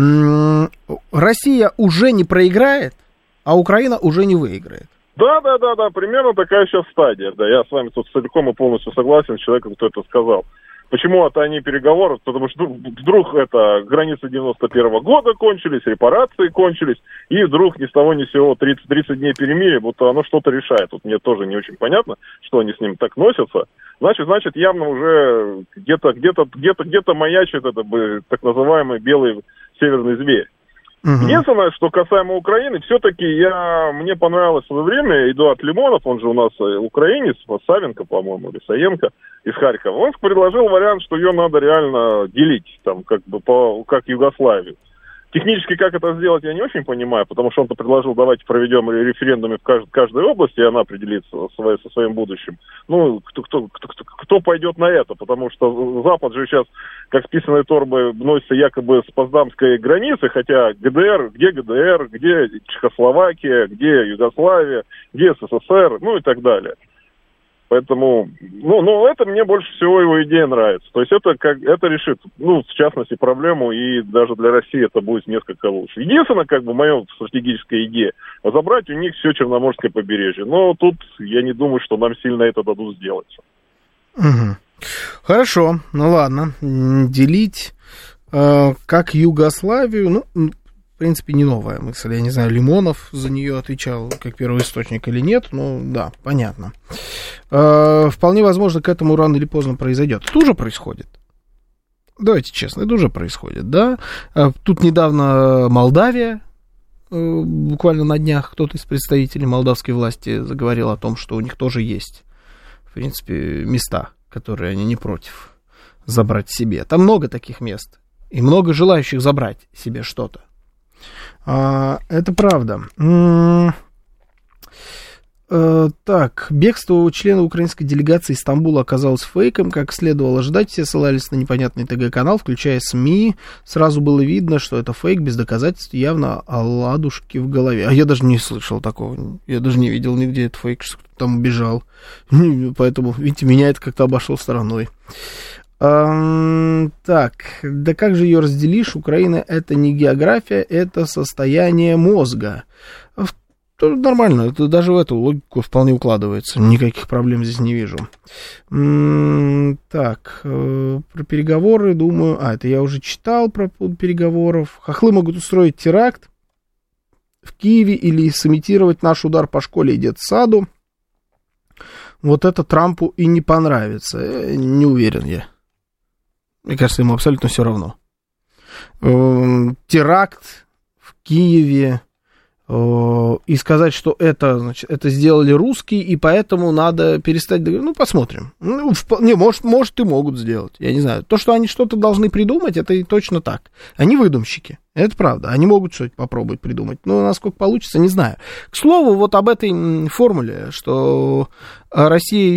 [SPEAKER 3] Россия уже не проиграет, а Украина уже не выиграет.
[SPEAKER 7] Да, да, да, да, примерно такая сейчас стадия. Да, я с вами тут целиком и полностью согласен с человеком, кто это сказал. Почему это они переговоры? Потому что вдруг это границы девяносто первого года кончились, репарации кончились, и вдруг ни с того ни с сего тридцать, тридцать дней перемирия, будто оно что-то решает. Вот мне тоже не очень понятно, что они с ним так носятся. Значит, значит, явно уже где-то, где-то, где-то, где-то маячит это так называемый белый северный зверь. Uh-huh. Единственное, что касаемо Украины, все-таки я, мне понравилось в свое время Эдуард Лимонов, он же у нас украинец, Савенко, по-моему, или Саенко из Харькова, он предложил вариант, что ее надо реально делить, там, как бы, по, как Югославию. Технически, как это сделать, я не очень понимаю, потому что он-то предложил, давайте проведем референдумы в кажд- каждой области, и она определится со, со своим будущим. Ну, кто, кто, кто, кто пойдет на это, потому что Запад же сейчас, как с писаной торбой, носится якобы с Потсдамской границы, хотя ГДР, где ГДР, где Чехословакия, где Югославия, где СССР, ну и так далее. Поэтому, ну, ну, это мне больше всего его идея нравится. То есть это, как, это решит, ну, в частности, проблему, и даже для России это будет несколько лучше. Единственное, как бы, моя стратегическая идея, забрать у них все Черноморское побережье. Но тут я не думаю, что нам сильно это дадут сделать.
[SPEAKER 3] Угу. Хорошо, ну ладно. Делить э, как Югославию, ну... В принципе, не новая мысль. Я не знаю, Лимонов за нее отвечал как первоисточник или нет. Ну, да, понятно. Э, вполне возможно, к этому рано или поздно произойдет. Это уже происходит. Давайте честно, это уже происходит, да. Э, тут недавно Молдавия, э, буквально на днях кто-то из представителей молдавской власти заговорил о том, что у них тоже есть, в принципе, места, которые они не против забрать себе. Там много таких мест. И много желающих забрать себе что-то. Это правда. Так, бегство члена украинской делегации из Стамбула оказалось фейком, как следовало ожидать, все ссылались на непонятный ТГ-канал, включая СМИ, сразу было видно, что это фейк, без доказательств, явно оладушки в голове. А я даже не слышал такого, я даже не видел нигде этот фейк, что кто-то там убежал, поэтому, видите, меня это как-то обошло стороной. Um, так, да как же ее разделишь? Украина это не география, это состояние мозга. Тоже нормально, это даже в эту логику вполне укладывается. Никаких проблем здесь не вижу. Um, так, э, про переговоры, думаю... А, это я уже читал про переговоров. Хохлы могут устроить теракт в Киеве или сымитировать наш удар по школе и детсаду. Вот это Трампу и не понравится. Э, не уверен я. Мне кажется, ему абсолютно все равно. Э, теракт в Киеве, э, и сказать, что это, значит, это сделали русские, и поэтому надо перестать... Ну, посмотрим. Ну, вполне, может, может, и могут сделать. Я не знаю. То, что они что-то должны придумать, это и точно так. Они выдумщики. Это правда. Они могут что-то попробовать придумать. Но насколько получится, не знаю. К слову, вот об этой формуле, что Россия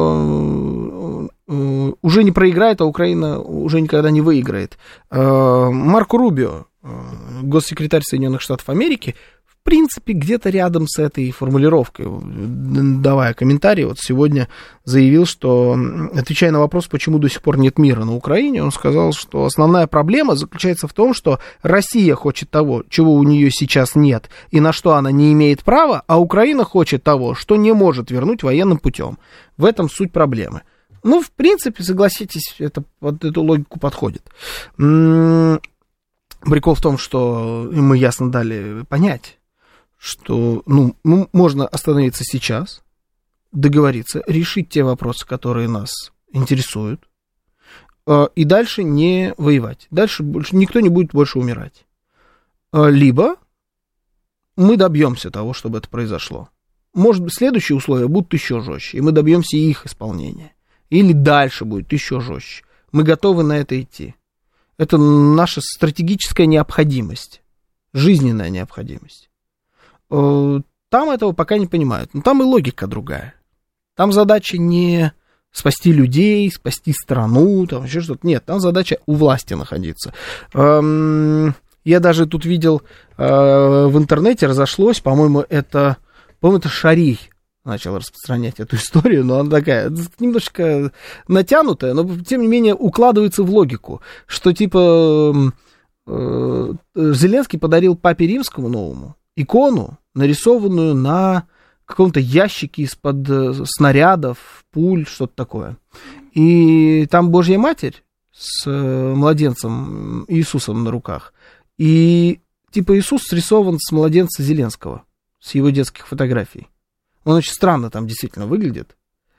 [SPEAKER 3] еще уже не проиграет, а Украина уже никогда не выиграет. Марко Рубио, госсекретарь Соединенных Штатов Америки, в принципе, где-то рядом с этой формулировкой, давая комментарий, вот сегодня заявил, что, отвечая на вопрос, почему до сих пор нет мира на Украине, он сказал, что основная проблема заключается в том, что Россия хочет того, чего у нее сейчас нет, и на что она не имеет права, а Украина хочет того, что не может вернуть военным путем. В этом суть проблемы. Ну, в принципе, согласитесь, это под эту логику подходит. Прикол в том, что мы ясно дали понять, что, ну, можно остановиться сейчас, договориться, решить те вопросы, которые нас интересуют, и дальше не воевать. Дальше больше, никто не будет больше умирать. Либо мы добьемся того, чтобы это произошло. Может быть, следующие условия будут еще жестче, и мы добьемся их исполнения. Или дальше будет еще жестче. Мы готовы на это идти. Это наша стратегическая необходимость, жизненная необходимость. Там этого пока не понимают. Но там и логика другая. Там задача не спасти людей, спасти страну, там еще что-то. Нет, там задача у власти находиться. Я даже тут видел в интернете, разошлось, по-моему, это, по-моему, это Шарий начал распространять эту историю, но она такая немножко натянутая, но тем не менее укладывается в логику, что типа Зеленский подарил папе Римскому новому икону, нарисованную на каком-то ящике из-под снарядов, пуль, что-то такое. И там Божья Матерь с младенцем Иисусом на руках. И типа Иисус срисован с младенца Зеленского, с его детских фотографий. Он очень странно там действительно выглядит.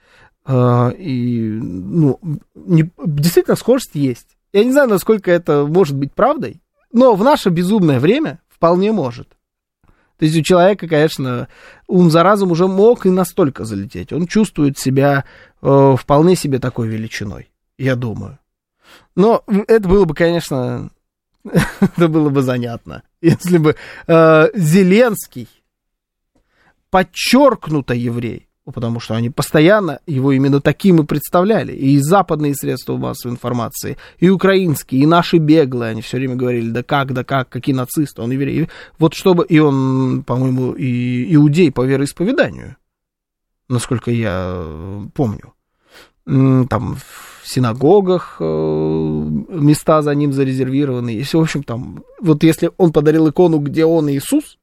[SPEAKER 3] И, ну, не, действительно схожесть есть. Я не знаю, насколько это может быть правдой, но в наше безумное время вполне может. То есть у человека, конечно, ум за разум уже мог и настолько залететь. Он чувствует себя э, вполне себе такой величиной, я думаю. Но это было бы, конечно, это было бы занятно, если бы э, Зеленский подчеркнуто еврей, потому что они постоянно его именно таким и представляли. И западные средства массовой информации, и украинские, и наши беглые, они все время говорили, да как, да как, какие нацисты, он еврей. Вот чтобы, и он, по-моему, и иудей по вероисповеданию, насколько я помню. Там в синагогах места за ним зарезервированы. Если, в общем, там, вот если он подарил икону, где он Иисус,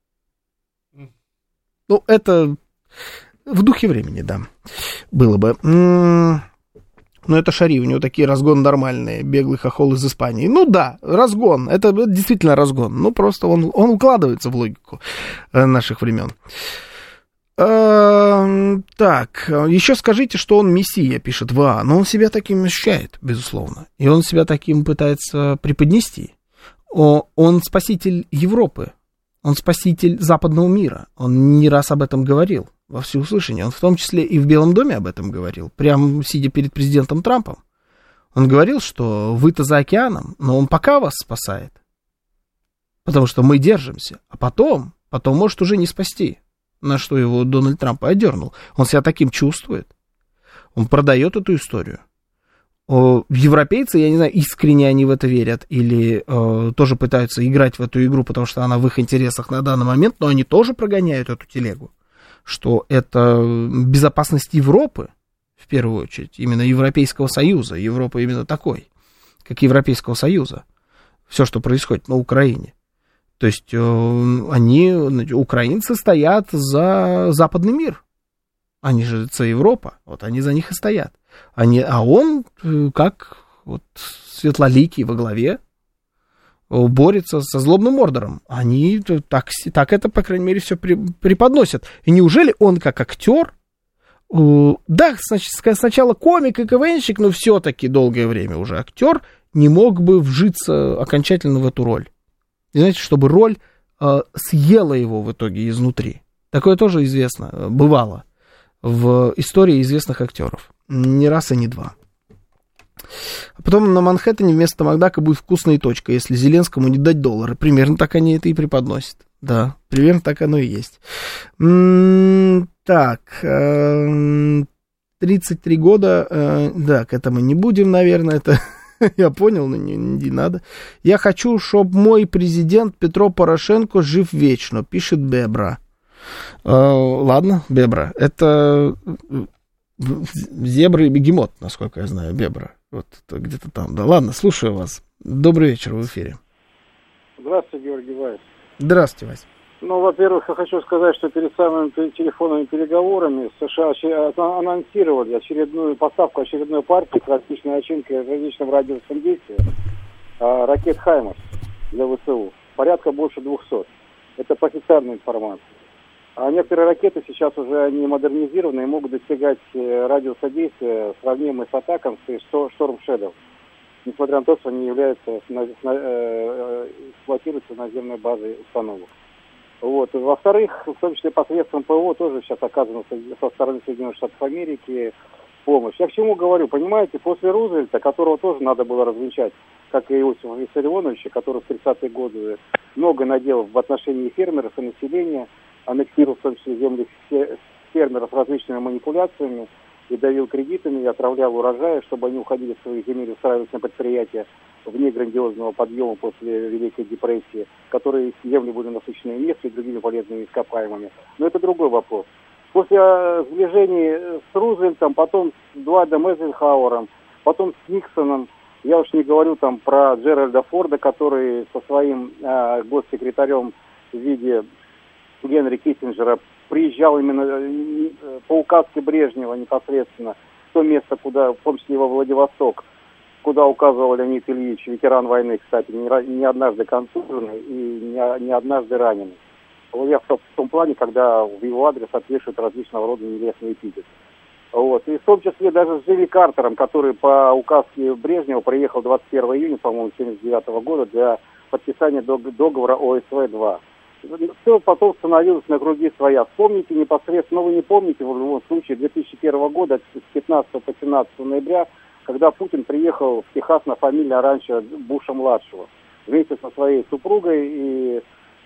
[SPEAKER 3] ну, это в духе времени, да, было бы. Ну, это Шари, у него такие разгон нормальные, беглый хохол из Испании. Ну, да, разгон, это действительно разгон. Ну, просто он, он укладывается в логику наших времен. Так, еще скажите, что он мессия, пишет ВА. Но он себя таким ощущает, безусловно. И он себя таким пытается преподнести. Он спаситель Европы. Он спаситель западного мира. Он не раз об этом говорил во всеуслышание. Он в том числе и в Белом доме об этом говорил, прямо сидя перед президентом Трампом. Он говорил, что вы-то за океаном, но он пока вас спасает. Потому что мы держимся. А потом, потом может уже не спасти. На что его Дональд Трамп одернул. Он себя таким чувствует. Он продает эту историю. Европейцы, я не знаю, искренне они в это верят или э, тоже пытаются играть в эту игру, потому что она в их интересах на данный момент, но они тоже прогоняют эту телегу, что это безопасность Европы, в первую очередь, именно Европейского Союза. Европа именно такой, как Европейского Союза. Все, что происходит на Украине. То есть э, они, украинцы, стоят за западный мир. Они же, это Европа, вот они за них и стоят. Они, а он, как вот светлоликий во главе, борется со злобным Мордором. Они так, так это, по крайней мере, все преподносят. И неужели он, как актер, да, сначала комик и КВНщик, но все-таки долгое время уже актер, не мог бы вжиться окончательно в эту роль? И знаете, чтобы роль съела его в итоге изнутри. Такое тоже известно, бывало в истории известных актеров. Не раз и не два. А потом на Манхэттене вместо Макдака будет вкусная точка, если Зеленскому не дать доллары. Примерно так они это и преподносят. Да, примерно так оно и есть. М-м- так, тридцать три года, да, к этому не будем, наверное, это я понял, но не, не надо. Я хочу, чтобы мой президент Петро Порошенко жив вечно, пишет Бебра. Ладно, Бебра, это... Зебра и бегемот, насколько я знаю, Бебра. Вот где-то там. Да ладно, слушаю вас. Добрый вечер, в эфире.
[SPEAKER 8] Здравствуйте, Георгий Вайс.
[SPEAKER 3] Здравствуйте, Вась.
[SPEAKER 8] Ну, во-первых, я хочу сказать, что перед самыми телефонными переговорами США анонсировали очередную поставку очередной партии с различной начинкой в различном радиусом действия ракет «Хаймарс» для ВСУ. Порядка больше двухсот. Это по официальной информации. А некоторые ракеты сейчас уже они модернизированы и могут достигать радиуса действия, сравнимый с атаком с Storm Shadow, несмотря на то, что они являются, эксплуатируются наземной базой установок. Вот. Во-вторых, в том числе посредством ПВО тоже сейчас оказана со стороны Соединенных Штатов Америки помощь. Я к чему говорю? Понимаете, после Рузвельта, которого тоже надо было развенчать, как и Иосифа Виссарионовича, который в тридцатые годы много наделал в отношении фермеров и населения, аннексировал в том числе земли фермеров различными манипуляциями и давил кредитами, и отравлял урожаи, чтобы они уходили в свои земли, устраивались на предприятия вне грандиозного подъема после Великой депрессии, которые земли были насыщены нефтью и другими полезными ископаемыми. Но это другой вопрос. После сближений с Рузвельтом, потом с Дуайдом Эйзенхауэром, потом с Никсоном, я уж не говорю там про Джеральда Форда, который со своим э, госсекретарем в виде Генри Киссинджера приезжал именно э, по указке Брежнева непосредственно в то место, куда, в том числе во Владивосток, куда указывал Леонид Ильич, ветеран войны, кстати, не, не однажды контуженный и не, не однажды раненый. Я в том, в том плане, когда в его адрес отвешивают различного рода нелестные эпитеты. Вот. И в том числе даже с Джимми Картером, который по указке Брежнева приехал двадцать первого июня, по-моему, семьдесят девятого года для подписания договора О С В два. Все потом становилось на круги своя. Вспомните непосредственно, но вы не помните, в любом случае, две тысячи первого года, с пятнадцатого по семнадцатое ноября, когда Путин приехал в Техас на фамильное ранчо Буша-младшего вместе со своей супругой, и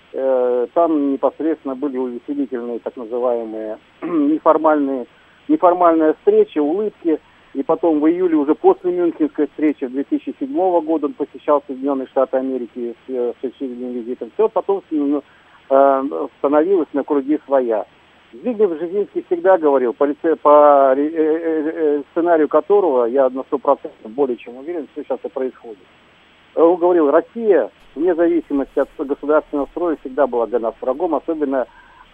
[SPEAKER 8] э, там непосредственно были увеселительные, так называемые, неформальные неформальная встреча, улыбки, и потом в июле уже после Мюнхенской встречи в две тысячи седьмого года он посещал Соединенные Штаты Америки с, с очередным визитом. Все потом ну, э, становилось на круги своя. Зиглев Бжезинский всегда говорил, по, лице, по э, э, сценарию которого, я на сто процентов более чем уверен, что сейчас и происходит. Он говорил, Россия, вне зависимости от государственного строя, всегда была для нас врагом, особенно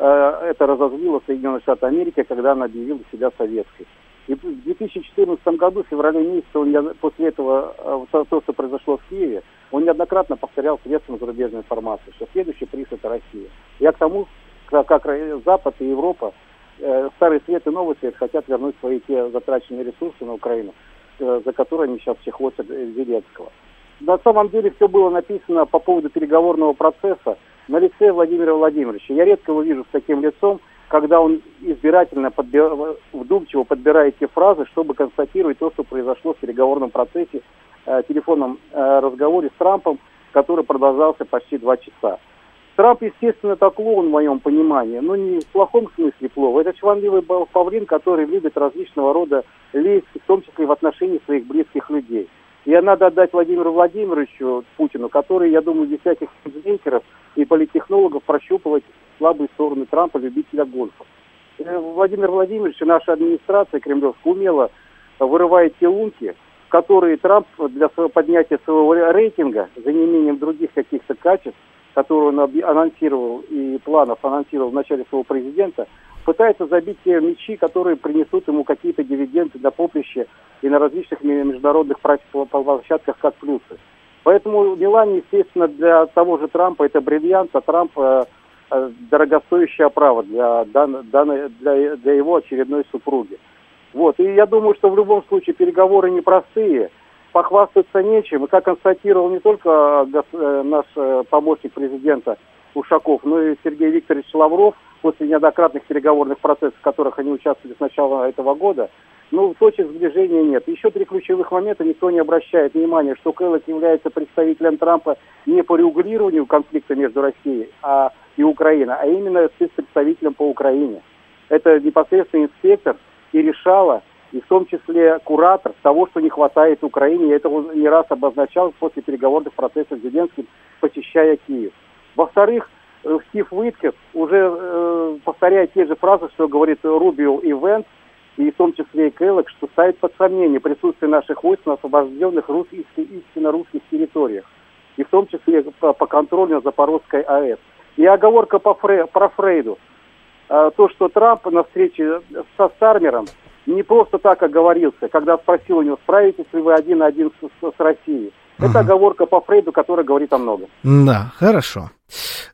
[SPEAKER 8] это разозлило Соединенные Штаты Америки, когда она объявила себя советской. И в две тысячи четырнадцатом году, в феврале месяце, он, после этого, то, что произошло в Киеве, он неоднократно повторял средством зарубежной информации, что следующий приз – это Россия. Я к тому, как, как Запад и Европа, э, Старый Свет и Новый Свет хотят вернуть свои те затраченные ресурсы на Украину, э, за которые они сейчас чехвостят Зеленского. На самом деле все было написано по поводу переговорного процесса на лице Владимира Владимировича. Я редко его вижу с таким лицом, когда он избирательно, подбир... вдумчиво подбирает те фразы, чтобы констатировать то, что произошло в переговорном процессе, э, телефонном э, разговоре с Трампом, который продолжался почти два часа. Трамп, естественно, это клоун в моем понимании, но не в плохом смысле плохо. Это чванливый павлин, который любит различного рода лесть, в том числе и в отношении своих близких людей. И надо отдать Владимиру Владимировичу Путину, который, я думаю, без всяких инженеров и политтехнологов прощупывать слабые стороны Трампа, любителя гольфа. Владимир Владимирович и наша администрация кремлевская умело вырывает те лунки, в которые Трамп для своего поднятия своего рейтинга, за неимением других каких-то качеств, которые он анонсировал и планов анонсировал в начале своего президента, пытается забить те мячи, которые принесут ему какие-то дивиденды на поприще и на различных международных площадках как плюсы. Поэтому Мелания, естественно, для того же Трампа это бриллиант, а Трамп э, э, дорогостоящая оправа для, для, для, для его очередной супруги. Вот. И я думаю, что в любом случае переговоры непростые, похвастаться нечем. И как констатировал не только э, наш э, помощник президента Ушаков, но и Сергей Викторович Лавров, после неоднократных переговорных процессов, в которых они участвовали с начала этого года, ну, точек сближения нет. Еще три ключевых момента никто не обращает внимания, что Келлог является представителем Трампа не по регулированию конфликта между Россией а, и Украиной, а именно спецпредставителем по Украине. Это непосредственно инспектор и решала, и в том числе куратор того, что не хватает Украине. Я это не раз обозначал после переговорных процессов с Зеленским, посещая Киев. Во-вторых, Стив Уитков уже э, повторяет те же фразы, что говорит Рубио и Венс, и в том числе и Келлог, что ставит под сомнение присутствие наших войск на освобожденных русских, истинно русских территориях, и в том числе по, по контролю на Запорожской АЭС. И оговорка по Фре, про Фрейду. А, то, что Трамп на встрече со Стармером не просто так оговорился, когда спросил у него, справитесь ли вы один на один с, с, с Россией. Это угу. оговорка по Фрейду, которая говорит о многом.
[SPEAKER 3] Да, хорошо.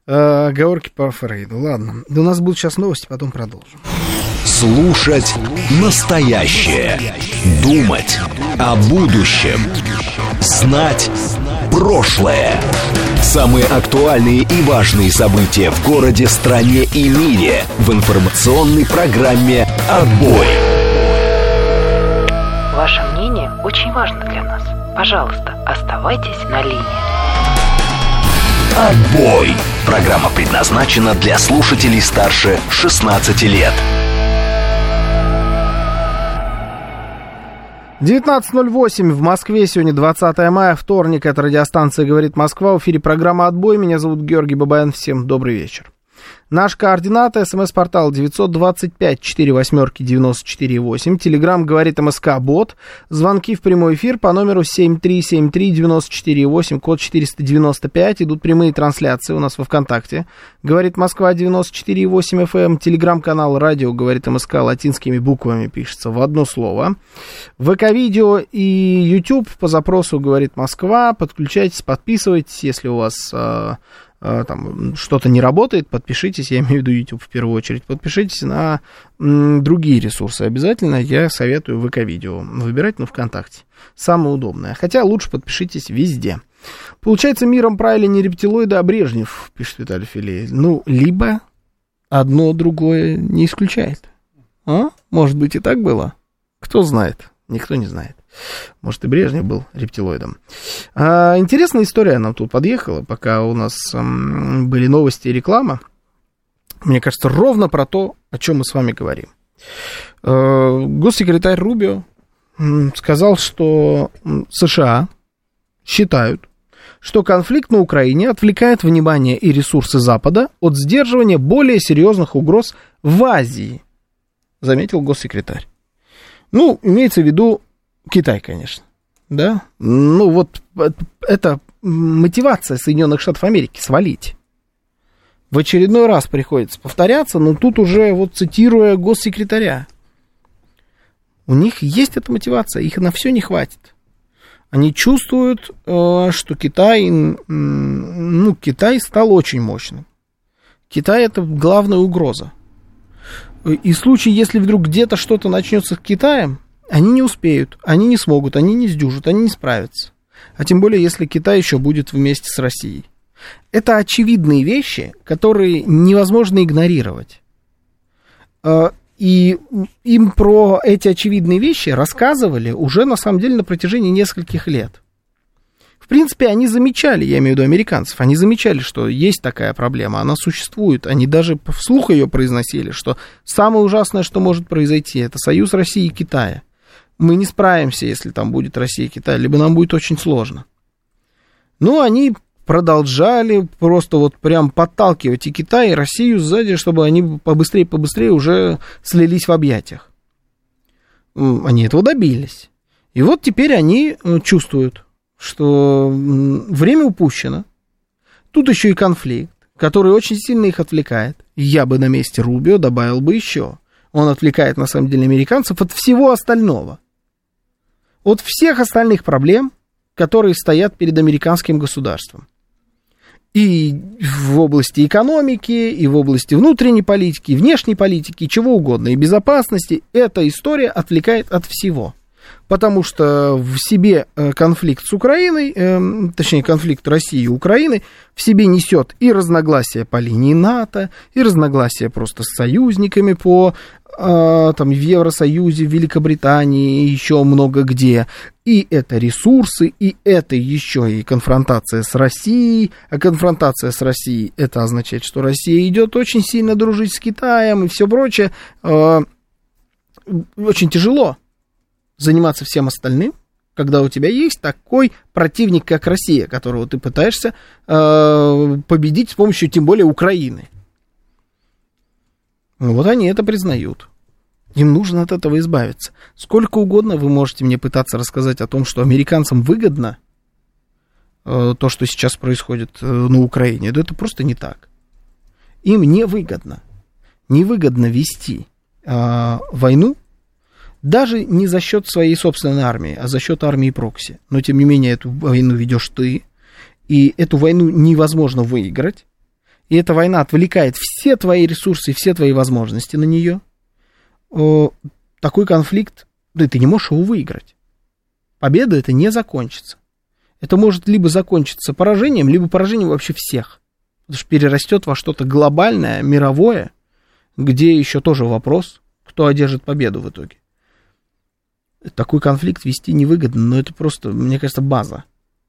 [SPEAKER 3] Э, оговорки по Фрейду. Ладно. У нас будут сейчас новости, потом продолжим.
[SPEAKER 1] Слушать настоящее. Думать о будущем. Знать прошлое. Самые актуальные и важные события в городе, стране и мире в информационной программе «Отбой».
[SPEAKER 2] Ваше мнение очень важно для нас. Пожалуйста, оставайтесь на линии.
[SPEAKER 1] «Отбой». Программа предназначена для слушателей старше шестнадцати лет.
[SPEAKER 3] девятнадцать ноль восемь в Москве, сегодня двадцатое мая, вторник, это радиостанция «Говорит Москва», в эфире программа «Отбой», меня зовут Георгий Бабаян, всем добрый вечер. Наш координаты: смс-портал девятьсот двадцать пять сорок восемь девяносто четыре восемь, телеграмм «Говорит МСК Бот», звонки в прямой эфир по номеру семь три семь три девять четыре восемь, код четыреста девяносто пять, идут прямые трансляции у нас во ВКонтакте, «Говорит Москва» девяносто четыре восемь эф эм, телеграм-канал «Радио Говорит МСК» латинскими буквами пишется в одно слово, ВК-видео и YouTube по запросу «Говорит Москва», подключайтесь, подписывайтесь, если у вас... там что-то не работает, подпишитесь, я имею в виду YouTube в первую очередь, подпишитесь на м, другие ресурсы обязательно, я советую ВК-видео выбирать, ну, ВКонтакте, самое удобное, хотя лучше подпишитесь везде. Получается, миром правили не рептилоиды, а Брежнев, пишет Виталий Филей, ну, либо одно другое не исключает, а? Может быть и так было, кто знает, никто не знает. Может, и Брежнев был рептилоидом. А, интересная история нам тут подъехала, пока у нас м, были новости и реклама. Мне кажется, ровно про то, о чем мы с вами говорим. А, госсекретарь Рубио м, сказал, что США считают, что конфликт на Украине отвлекает внимание и ресурсы Запада от сдерживания более серьезных угроз в Азии, заметил госсекретарь. Ну, имеется в виду Китай, конечно, да, ну вот это мотивация Соединенных Штатов Америки свалить. В очередной раз приходится повторяться, но тут уже вот цитируя госсекретаря, у них есть эта мотивация, их на все не хватит. Они чувствуют, что Китай, ну, Китай стал очень мощным. Китай — это главная угроза. И в случае, если вдруг где-то что-то начнется с Китаем, они не успеют, они не смогут, они не сдюжат, они не справятся. А тем более, если Китай еще будет вместе с Россией. Это очевидные вещи, которые невозможно игнорировать. И им про эти очевидные вещи рассказывали уже, на самом деле, на протяжении нескольких лет. В принципе, они замечали, я имею в виду американцев, они замечали, что есть такая проблема, она существует. Они даже вслух ее произносили, что самое ужасное, что может произойти, это союз России и Китая. Мы не справимся, если там будет Россия и Китай, либо нам будет очень сложно. Но они продолжали просто вот прям подталкивать и Китай, и Россию сзади, чтобы они побыстрее-побыстрее уже слились в объятиях. Они этого добились. И вот теперь они чувствуют, что время упущено. Тут еще и конфликт, который очень сильно их отвлекает. Я бы на месте Рубио добавил бы еще. Он отвлекает, на самом деле, американцев от всего остального. От всех остальных проблем, которые стоят перед американским государством. И в области экономики, и в области внутренней политики, и внешней политики, и чего угодно, и безопасности. Эта история отвлекает от всего. Потому что в себе конфликт с Украиной, э, точнее, конфликт России и Украины в себе несет и разногласия по линии НАТО, и разногласия просто с союзниками по э, там, в Евросоюзе, в Великобритании, и еще много где. И это ресурсы, и это еще и конфронтация с Россией. А конфронтация с Россией, это означает, что Россия идет очень сильно дружить с Китаем и все прочее. Э, очень тяжело заниматься всем остальным, когда у тебя есть такой противник, как Россия, которого ты пытаешься э, победить с помощью, тем более, Украины. Вот они это признают. Им нужно от этого избавиться. Сколько угодно вы можете мне пытаться рассказать о том, что американцам выгодно э, то, что сейчас происходит э, на Украине. Да это просто не так. Им невыгодно. Невыгодно вести э, войну, даже не за счет своей собственной армии, а за счет армии прокси. Но, тем не менее, эту войну ведешь ты, и эту войну невозможно выиграть, и эта война отвлекает все твои ресурсы, все твои возможности на нее, такой конфликт, да ты не можешь его выиграть. Победа это не закончится. Это может либо закончиться поражением, либо поражением вообще всех. Потому что перерастет во что-то глобальное, мировое, где еще тоже вопрос, кто одержит победу в итоге. Такой конфликт вести невыгодно, но это просто, мне кажется, база.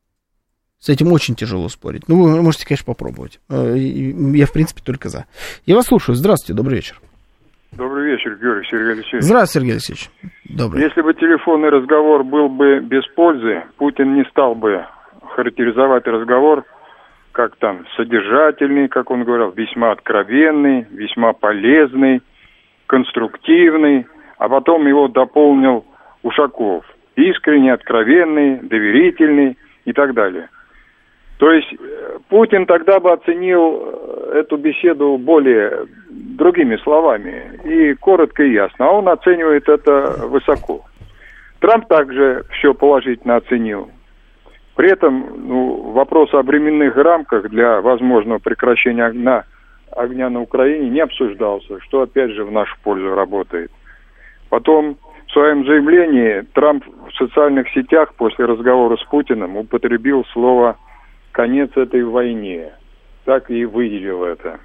[SPEAKER 3] С этим очень тяжело спорить. Ну, вы можете, конечно, попробовать. Я, в принципе, только за. Я вас слушаю. Здравствуйте, добрый вечер.
[SPEAKER 9] Добрый вечер, Георгий Сергей Алексеевич.
[SPEAKER 3] Здравствуйте, Сергей Алексеевич. Добрый.
[SPEAKER 9] Если бы телефонный разговор был бы без пользы, Путин не стал бы характеризовать разговор как там содержательный, как он говорил, весьма откровенный, весьма полезный, конструктивный, а потом его дополнил Ушаков. Искренне, откровенный, доверительный и так далее. То есть Путин тогда бы оценил эту беседу более другими словами, и коротко и ясно, а он оценивает это высоко. Трамп также все положительно оценил. При этом ну, вопрос о временных рамках для возможного прекращения огня, огня на Украине не обсуждался, что опять же в нашу пользу работает. Потом в своем заявлении Трамп в социальных сетях после разговора с Путиным употребил слово «конец этой войне». Так и выделил это.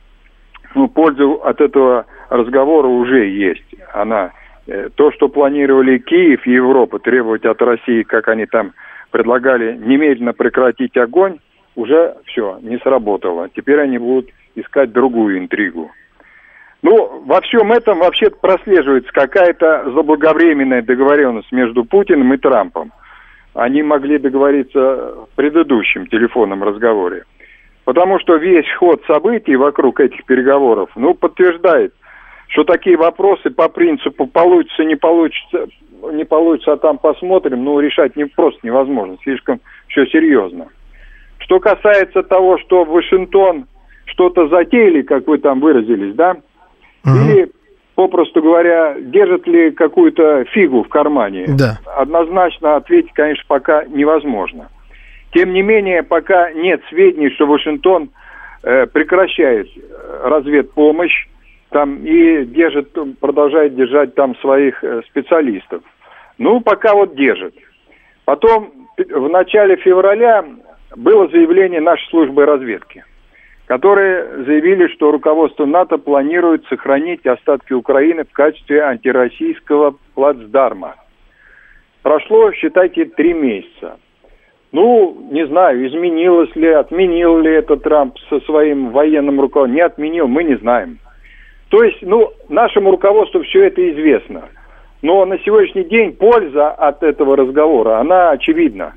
[SPEAKER 9] Ну, польза от этого разговора уже есть. Она, э, то, что планировали Киев и Европа требовать от России, как они там предлагали, немедленно прекратить огонь, уже все, не сработало. Теперь они будут искать другую интригу. Ну, во всем этом вообще прослеживается какая-то заблаговременная договоренность между Путиным и Трампом. Они могли договориться в предыдущем телефонном разговоре. Потому что весь ход событий вокруг этих переговоров, ну, подтверждает, что такие вопросы по принципу получится, не получится, не получится, а там посмотрим, ну, решать не, просто невозможно, слишком все серьезно. Что касается того, что Вашингтон что-то затеяли, как вы там выразились, да, uh-huh. или, попросту говоря, держит ли какую-то фигу в кармане,
[SPEAKER 3] да.
[SPEAKER 9] Однозначно ответить, конечно, пока невозможно. Тем не менее, пока нет сведений, что Вашингтон э, прекращает разведпомощь там, и держит, продолжает держать там своих э, специалистов. Ну, пока вот держит. Потом, в начале февраля было заявление нашей службы разведки, которые заявили, что руководство НАТО планирует сохранить остатки Украины в качестве антироссийского плацдарма. Прошло, считайте, три месяца. Ну, не знаю, изменилось ли, отменил ли это Трамп со своим военным руководством, не отменил, мы не знаем. То есть, ну, нашему руководству все это известно. Но на сегодняшний день польза от этого разговора, она очевидна.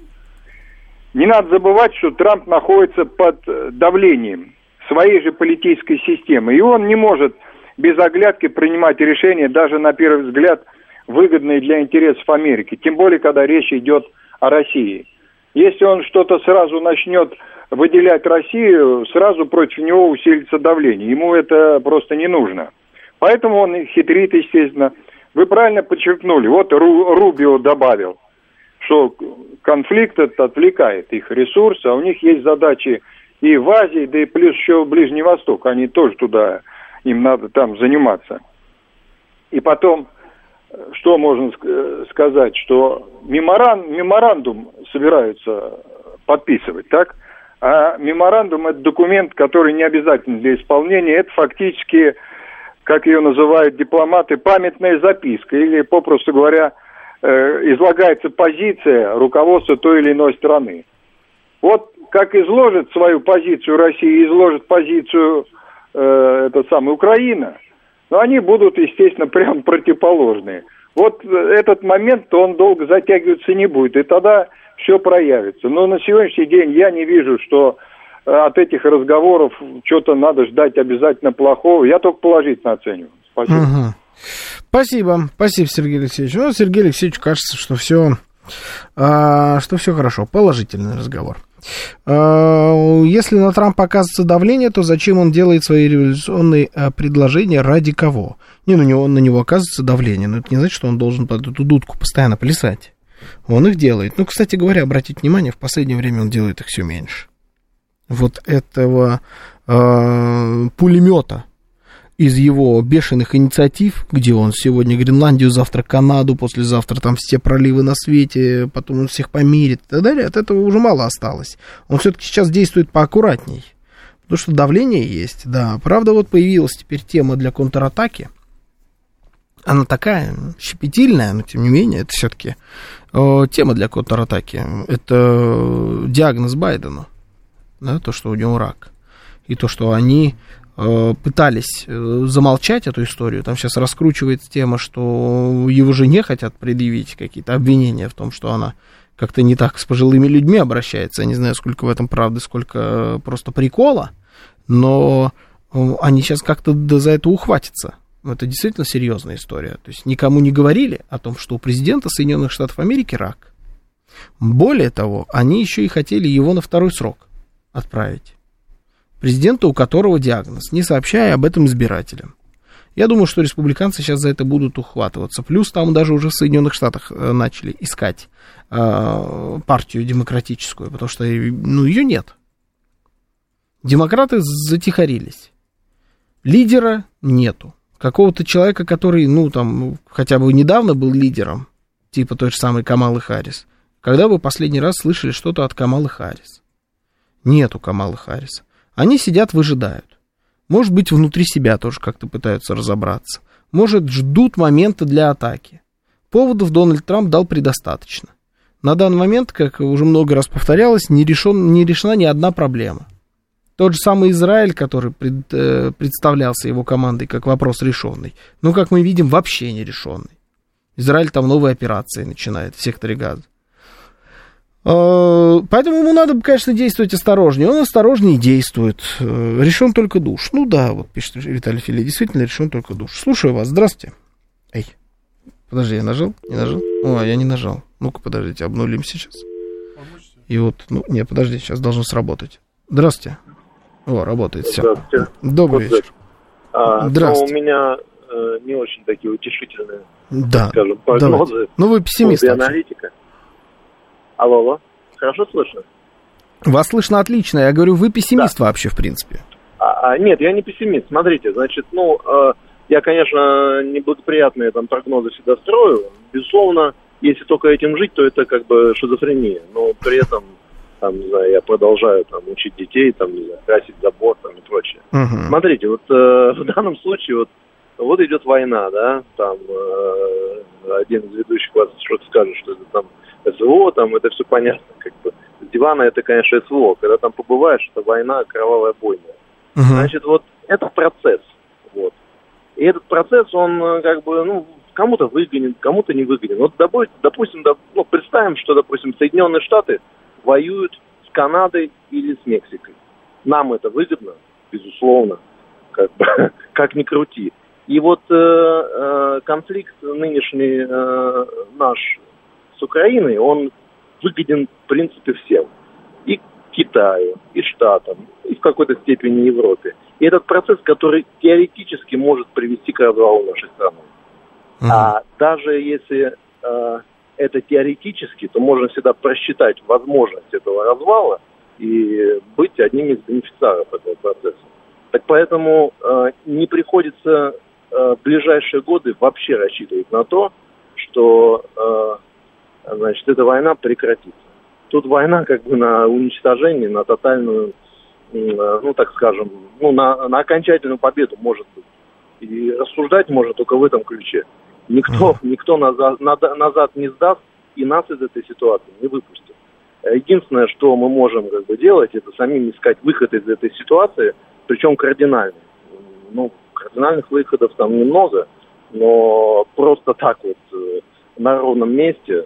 [SPEAKER 9] Не надо забывать, что Трамп находится под давлением своей же политической системы, и он не может без оглядки принимать решения, даже на первый взгляд, выгодные для интересов Америки, тем более, когда речь идет о России. Если он что-то сразу начнет выделять Россию, сразу против него усилится давление. Ему это просто не нужно. Поэтому он хитрит, естественно. Вы правильно подчеркнули. Вот Ру, Рубио добавил, что конфликт этот отвлекает их ресурсы, а у них есть задачи и в Азии, да и плюс еще в Ближний Восток. Они тоже туда, им надо там заниматься. И потом... Что можно сказать, что меморан, меморандум собираются подписывать, так? А меморандум – это документ, который не обязателен для исполнения. Это фактически, как ее называют дипломаты, памятная записка. Или, попросту говоря, излагается позиция руководства той или иной страны. Вот как изложит свою позицию Россия, изложит позицию э, эта самая Украина, но они будут, естественно, прям противоположные. Вот этот момент, он долго затягиваться не будет, и тогда все проявится. Но на сегодняшний день я не вижу, что от этих разговоров что-то надо ждать обязательно плохого. Я только положительно оцениваю. Спасибо.
[SPEAKER 3] Угу. Спасибо. Спасибо, Сергей Алексеевич. Ну, Сергею Алексеевичу кажется, что все, а, что все хорошо. Положительный разговор. Если на Трампа оказывается давление, то зачем он делает свои революционные предложения, ради кого? Не, на него, на него оказывается давление, но это не значит, что он должен под эту дудку постоянно плясать. Он их делает. Ну, кстати говоря, обратите внимание, в последнее время он делает их все меньше. вот этого э, пулемета из его бешеных инициатив, где он сегодня Гренландию, завтра Канаду, послезавтра там все проливы на свете, потом он всех помирит и так далее, от этого уже мало осталось. Он все-таки сейчас действует поаккуратней, потому что давление есть, да. Правда, вот появилась теперь тема для контратаки. Она такая щепетильная, но тем не менее, это все-таки э, тема для контратаки. Это диагноз Байдену, да, то, что у него рак. И то, что они э, пытались э, замолчать эту историю. Там сейчас раскручивается тема, что его жене хотят предъявить какие-то обвинения в том, что она как-то не так с пожилыми людьми обращается. Я не знаю, сколько в этом правды, сколько просто прикола. Но э, они сейчас как-то за это ухватятся. Это действительно серьезная история. То есть никому не говорили о том, что у президента Соединенных Штатов Америки рак. Более того, они еще и хотели его на второй срок отправить. Президента, у которого диагноз, не сообщая об этом избирателям. Я думаю, что республиканцы сейчас за это будут ухватываться. Плюс там даже уже в Соединенных Штатах начали искать э, партию демократическую, потому что ну, ее нет. Демократы затихарились. Лидера нету. Какого-то человека, который, ну, там, хотя бы недавно был лидером, типа той же самой Камалы Харрис. Когда вы последний раз слышали что-то от Камалы Харрис? Нету Камалы Харрис. Они сидят, выжидают. Может быть, внутри себя тоже как-то пытаются разобраться. Может, ждут момента для атаки. Поводов Дональд Трамп дал предостаточно. На данный момент, как уже много раз повторялось, не, решен, не решена ни одна проблема. Тот же самый Израиль, который пред, э, представлялся его командой как вопрос решенный, но, как мы видим, вообще не решенный. Израиль там новые операции начинает в секторе Газа. Э, поэтому ему надо, конечно, действовать осторожнее. Он осторожнее действует. Э, решен только душ. Ну да, вот пишет Виталий Филипп, действительно решен только душ. Слушаю вас, здравствуйте. Эй, подожди, я нажал? Не нажал? О, я не нажал. Ну-ка, подождите, обнулим сейчас. И вот, ну, нет, подожди, сейчас должно сработать. Здравствуйте. О, работает все.
[SPEAKER 10] Здравствуйте.
[SPEAKER 3] Добрый вечер.
[SPEAKER 10] А,
[SPEAKER 3] Здравствуйте.
[SPEAKER 10] Ну, у меня э, не очень такие утешительные,
[SPEAKER 3] да.
[SPEAKER 10] скажем, прогнозы.
[SPEAKER 3] Давайте. Ну, вы пессимист.
[SPEAKER 10] Аналитика. Алло, алло. Хорошо слышно?
[SPEAKER 3] Вас слышно отлично. Я говорю, вы пессимист
[SPEAKER 10] да.
[SPEAKER 3] вообще, в принципе.
[SPEAKER 10] А, а, нет, я не пессимист. Смотрите, значит, ну, э, я, конечно, неблагоприятные там прогнозы всегда строю. Безусловно, если только этим жить, то это как бы шизофрения. Но при этом... Там, не знаю, я продолжаю там учить детей, там, не знаю, красить забор, там, и прочее. Uh-huh. Смотрите, вот э, в данном случае вот, вот идет война, да, там э, один из ведущих вас что-то скажет, что это там СВО, там, это все понятно, как бы. С дивана это, конечно, СВО. Когда там побываешь, это война, кровавая бойня. Uh-huh. Значит, вот это процесс, вот. И этот процесс, он как бы, ну, кому-то выгоден, кому-то не выгоден. Вот, допустим, ну, представим, что, допустим, Соединенные Штаты воюют с Канадой или с Мексикой. Нам это выгодно, безусловно, как бы, как ни крути. И вот э, э, конфликт нынешний э, наш с Украиной, он выгоден, в принципе, всем. И Китаю, и Штатам, и в какой-то степени Европе. И этот процесс, который теоретически может привести к развалу нашей страны. Mm-hmm. А даже если... Э, это теоретически, то можно всегда просчитать возможность этого развала и быть одним из бенефициаров этого процесса. Так поэтому э, не приходится э, в ближайшие годы вообще рассчитывать на то, что э, значит, эта война прекратится. Тут война как бы на уничтожение, на тотальную, э, ну так скажем, ну на, на окончательную победу может быть. И рассуждать можно только в этом ключе. Никто, никто назад, назад не сдаст и нас из этой ситуации не выпустит. Единственное, что мы можем как бы делать, это самим искать выход из этой ситуации, причем кардинальный. Ну, кардинальных выходов там немного, но просто так вот на ровном месте,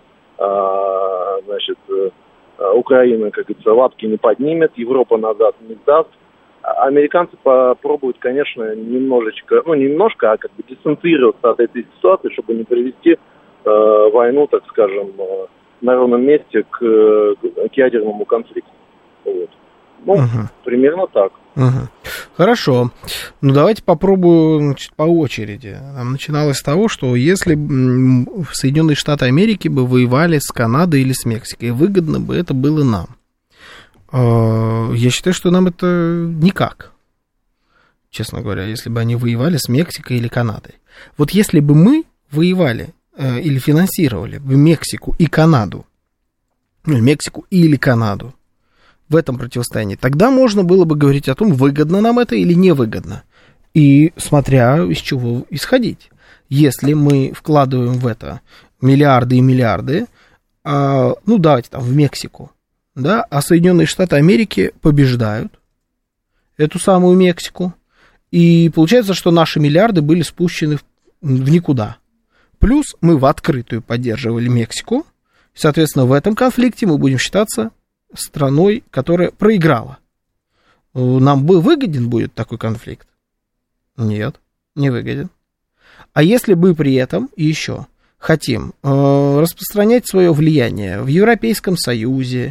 [SPEAKER 10] а, значит, Украина, как говорится, лапки не поднимет, Европа назад не сдаст. Американцы попробуют, конечно, немножечко, ну, немножко, а как бы дистанцироваться от этой ситуации, чтобы не привести э, войну, так скажем, э, на ровном месте к, к ядерному конфликту. Вот. Ну, угу. Примерно так.
[SPEAKER 3] Угу. Хорошо. Ну, давайте попробую, значит, по очереди. Нам начиналось с того, что если Соединенные Штаты Америки бы воевали с Канадой или с Мексикой, выгодно бы это было нам. Я считаю, что нам это никак, честно говоря, если бы они воевали с Мексикой или Канадой. Вот если бы мы воевали э, или финансировали бы Мексику и Канаду, ну, Мексику или Канаду в этом противостоянии, тогда можно было бы говорить о том, выгодно нам это или невыгодно. И смотря из чего исходить. Если мы вкладываем в это миллиарды и миллиарды, э, ну, давайте там в Мексику, да, а Соединенные Штаты Америки побеждают эту самую Мексику, и получается, что наши миллиарды были спущены в, в никуда. Плюс мы в открытую поддерживали Мексику, соответственно, в этом конфликте мы будем считаться страной, которая проиграла. Нам бы выгоден будет такой конфликт? Нет, не выгоден. А если бы при этом еще хотим э, распространять свое влияние в Европейском Союзе,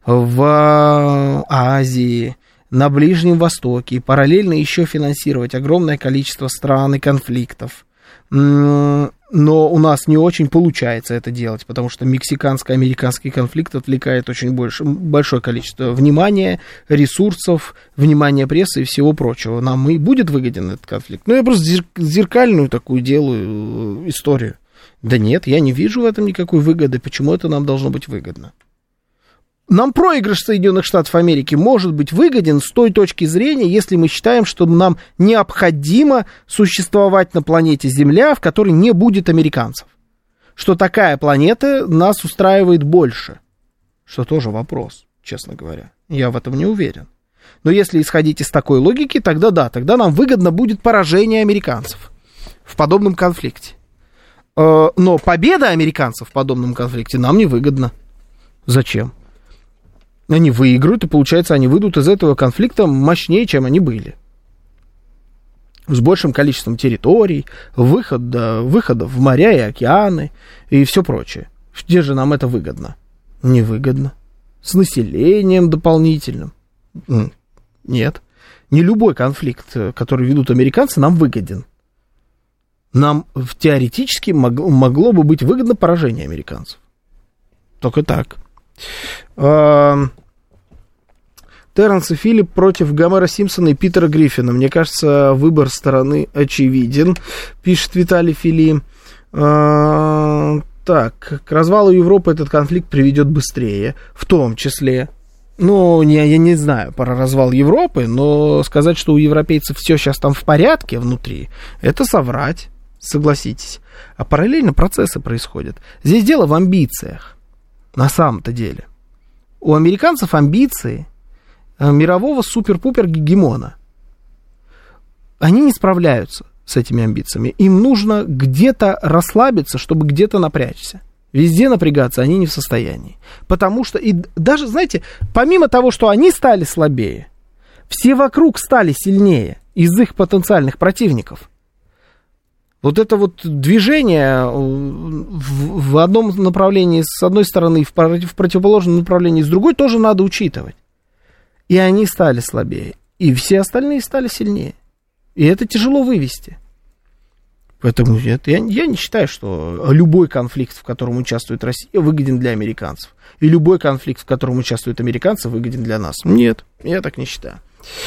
[SPEAKER 3] в Азии, на Ближнем Востоке, и параллельно еще финансировать огромное количество стран и конфликтов. Но у нас не очень получается это делать, потому что мексиканско-американский конфликт отвлекает очень больше, большое количество внимания, ресурсов, внимания прессы и всего прочего. Нам и будет выгоден этот конфликт. Ну, я просто зер- зеркальную такую делаю историю. Да нет, я не вижу в этом никакой выгоды. Почему это нам должно быть выгодно? Нам проигрыш Соединенных Штатов Америки может быть выгоден с той точки зрения, если мы считаем, что нам необходимо существовать на планете Земля, в которой не будет американцев. Что такая планета нас устраивает больше. Что тоже вопрос, честно говоря. Я в этом не уверен. Но если исходить из такой логики, тогда да, тогда нам выгодно будет поражение американцев в подобном конфликте. Но победа американцев в подобном конфликте нам не выгодна. Зачем? Они выиграют, и, получается, они выйдут из этого конфликта мощнее, чем они были. С большим количеством территорий, выхода, выходов в моря и океаны, и все прочее. Где же нам это выгодно? Невыгодно. С населением дополнительным? Нет. Не любой конфликт, который ведут американцы, нам выгоден. Нам теоретически могло, могло бы быть выгодно поражение американцев. Только так. Терренс и Филипп против Гомера Симпсона и Питера Гриффина. Мне кажется, выбор стороны очевиден, пишет Виталий Фили. Так, к развалу Европы этот конфликт приведет быстрее, в том числе. Ну, я, я не знаю про развал Европы, но сказать, что у европейцев все сейчас там в порядке внутри, это соврать, согласитесь. А параллельно процессы происходят. Здесь дело в амбициях. На самом-то деле. У американцев амбиции мирового супер-пупер-гегемона. Они не справляются с этими амбициями. Им нужно где-то расслабиться, чтобы где-то напрячься. Везде напрягаться они не в состоянии. Потому что, и даже, знаете, помимо того, что они стали слабее, все вокруг стали сильнее из их потенциальных противников. Вот это вот движение в, в одном направлении с одной стороны, в, в противоположном направлении с другой тоже надо учитывать. И они стали слабее, и все остальные стали сильнее. И это тяжело вывести. Поэтому это, я, я не считаю, что любой конфликт, в котором участвует Россия, выгоден для американцев. И любой конфликт, в котором участвуют американцы, выгоден для нас. Нет, я так не считаю.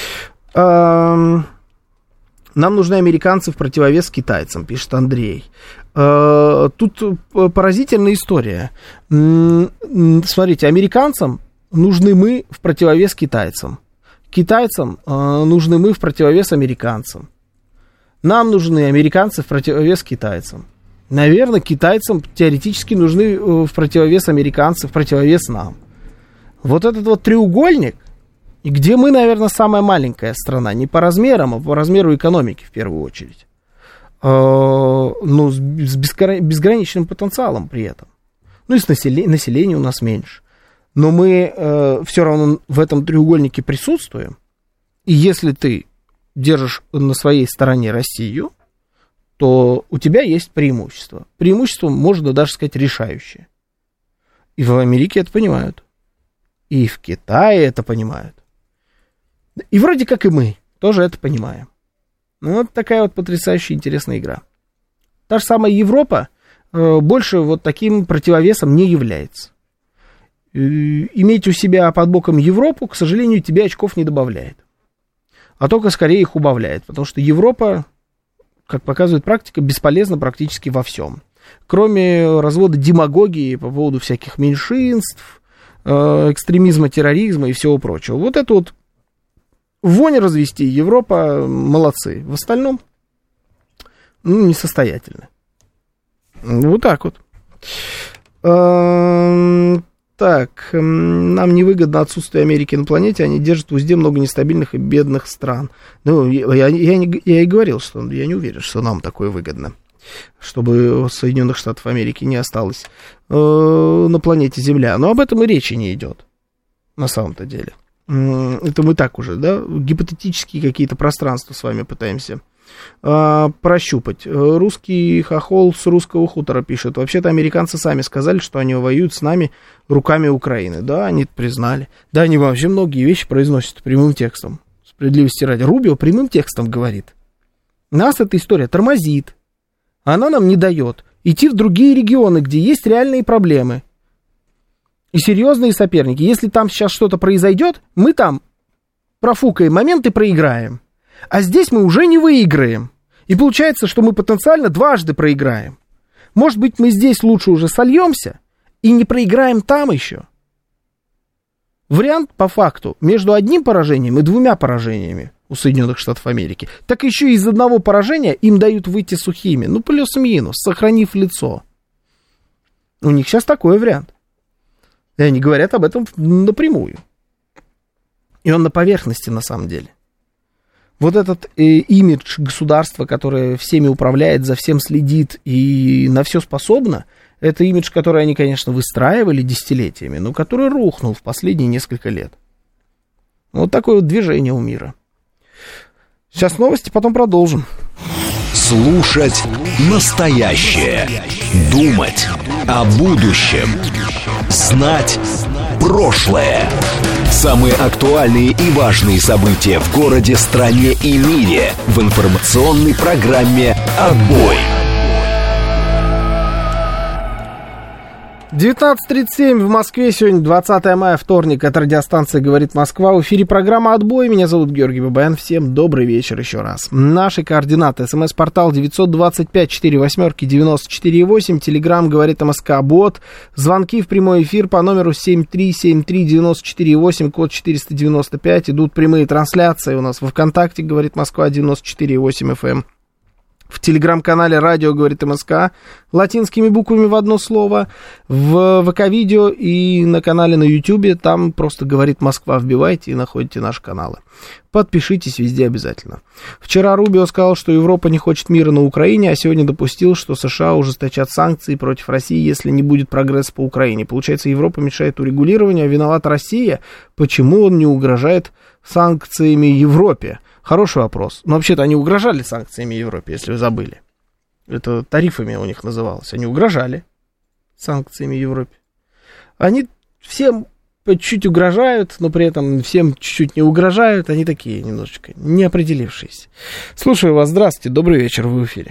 [SPEAKER 3] Нам нужны американцы в противовес китайцам, пишет Андрей. Тут поразительная история. Смотрите, американцам нужны мы в противовес китайцам. Китайцам нужны мы в противовес американцам. Нам нужны американцы в противовес китайцам. Наверное, китайцам теоретически нужны в противовес американцы, в противовес нам. Вот этот вот треугольник, и где мы, наверное, самая маленькая страна, не по размерам, а по размеру экономики в первую очередь. Ну, с безграничным потенциалом при этом. Ну, и с населением, население у нас меньше. Но мы э, все равно в этом треугольнике присутствуем. И если ты держишь на своей стороне Россию, то у тебя есть преимущество. Преимущество, можно даже сказать, решающее. И в Америке это понимают. И в Китае это понимают. И вроде как и мы тоже это понимаем. Ну, вот такая вот потрясающая интересная игра. Та же самая Европа э, больше вот таким противовесом не является. иметь у себя под боком Европу, к сожалению, тебе очков не добавляет, а только скорее их убавляет, потому что Европа, как показывает практика, бесполезна практически во всем. Кроме развода демагогии по поводу всяких меньшинств, экстремизма, терроризма и всего прочего. Вот это вот вонь развести, Европа молодцы. В остальном, ну, несостоятельны. Вот так вот. Так, нам невыгодно отсутствие Америки на планете, они держат в узде много нестабильных и бедных стран. Ну, я, я, не, я и говорил, что я не уверен, что нам такое выгодно, чтобы Соединенных Штатов Америки не осталось э, на планете Земля. Но об этом и речи не идет, на самом-то деле. Это мы так уже, да, гипотетические какие-то пространства с вами пытаемся э, прощупать. Русский хохол с русского хутора пишет: вообще-то американцы сами сказали, что они воюют с нами руками Украины. Да, они это признали. Да, они вообще многие вещи произносят прямым текстом. Справедливости ради. Рубио прямым текстом говорит: нас эта история тормозит. Она нам не дает идти в другие регионы, где есть реальные проблемы и серьезные соперники. Если там сейчас что-то произойдет, мы там профукаем момент и проиграем. А здесь мы уже не выиграем. И получается, что мы потенциально дважды проиграем. Может быть, мы здесь лучше уже сольемся и не проиграем там еще. Вариант по факту между одним поражением и двумя поражениями у Соединенных Штатов Америки. Так еще из одного поражения им дают выйти сухими. Ну, плюс-минус, сохранив лицо. У них сейчас такой вариант. И они говорят об этом напрямую. И он на поверхности, на самом деле. Вот этот э, имидж государства, которое всеми управляет, за всем следит и на все способно, это имидж, который они, конечно, выстраивали десятилетиями, но который рухнул в последние несколько лет. Вот такое вот движение у мира. Сейчас новости, потом продолжим.
[SPEAKER 1] Слушать настоящее. Думать о будущем. Знать прошлое. Самые актуальные и важные события в городе, стране и мире в информационной программе «Отбой».
[SPEAKER 3] девятнадцать тридцать семь в Москве, сегодня двадцатое мая, вторник, от радиостанции «Говорит Москва». В эфире программа «Отбой», меня зовут Георгий Бабаян, всем добрый вечер еще раз. Наши координаты: смс-портал девять два пять четыре восемь девяносто четыре восемь, телеграмм «Говорит МСК Бот», звонки в прямой эфир по номеру семь три семь три девять четыре восемь, код четыреста девяносто пять, идут прямые трансляции у нас во ВКонтакте «Говорит Москва» девяносто четыре восемь эф эм. В телеграм-канале «Радио говорит МСК» латинскими буквами в одно слово, в ВК-видео и на канале на Ютьюбе, там просто «Говорит Москва» вбивайте и находите наши каналы. Подпишитесь везде обязательно. Вчера Рубио сказал, что Европа не хочет мира на Украине, а сегодня допустил, что США ужесточат санкции против России, если не будет прогресса по Украине. Получается, Европа мешает урегулированию, а виновата Россия. Почему он не угрожает санкциями Европе? Хороший вопрос. Но вообще-то они угрожали санкциями Европе, если вы забыли. Это тарифами у них называлось. Они угрожали санкциями Европе. Они всем по чуть-чуть угрожают, но при этом всем чуть-чуть не угрожают. Они такие немножечко неопределившиеся. Слушаю вас. Здравствуйте. Добрый вечер. Вы в эфире.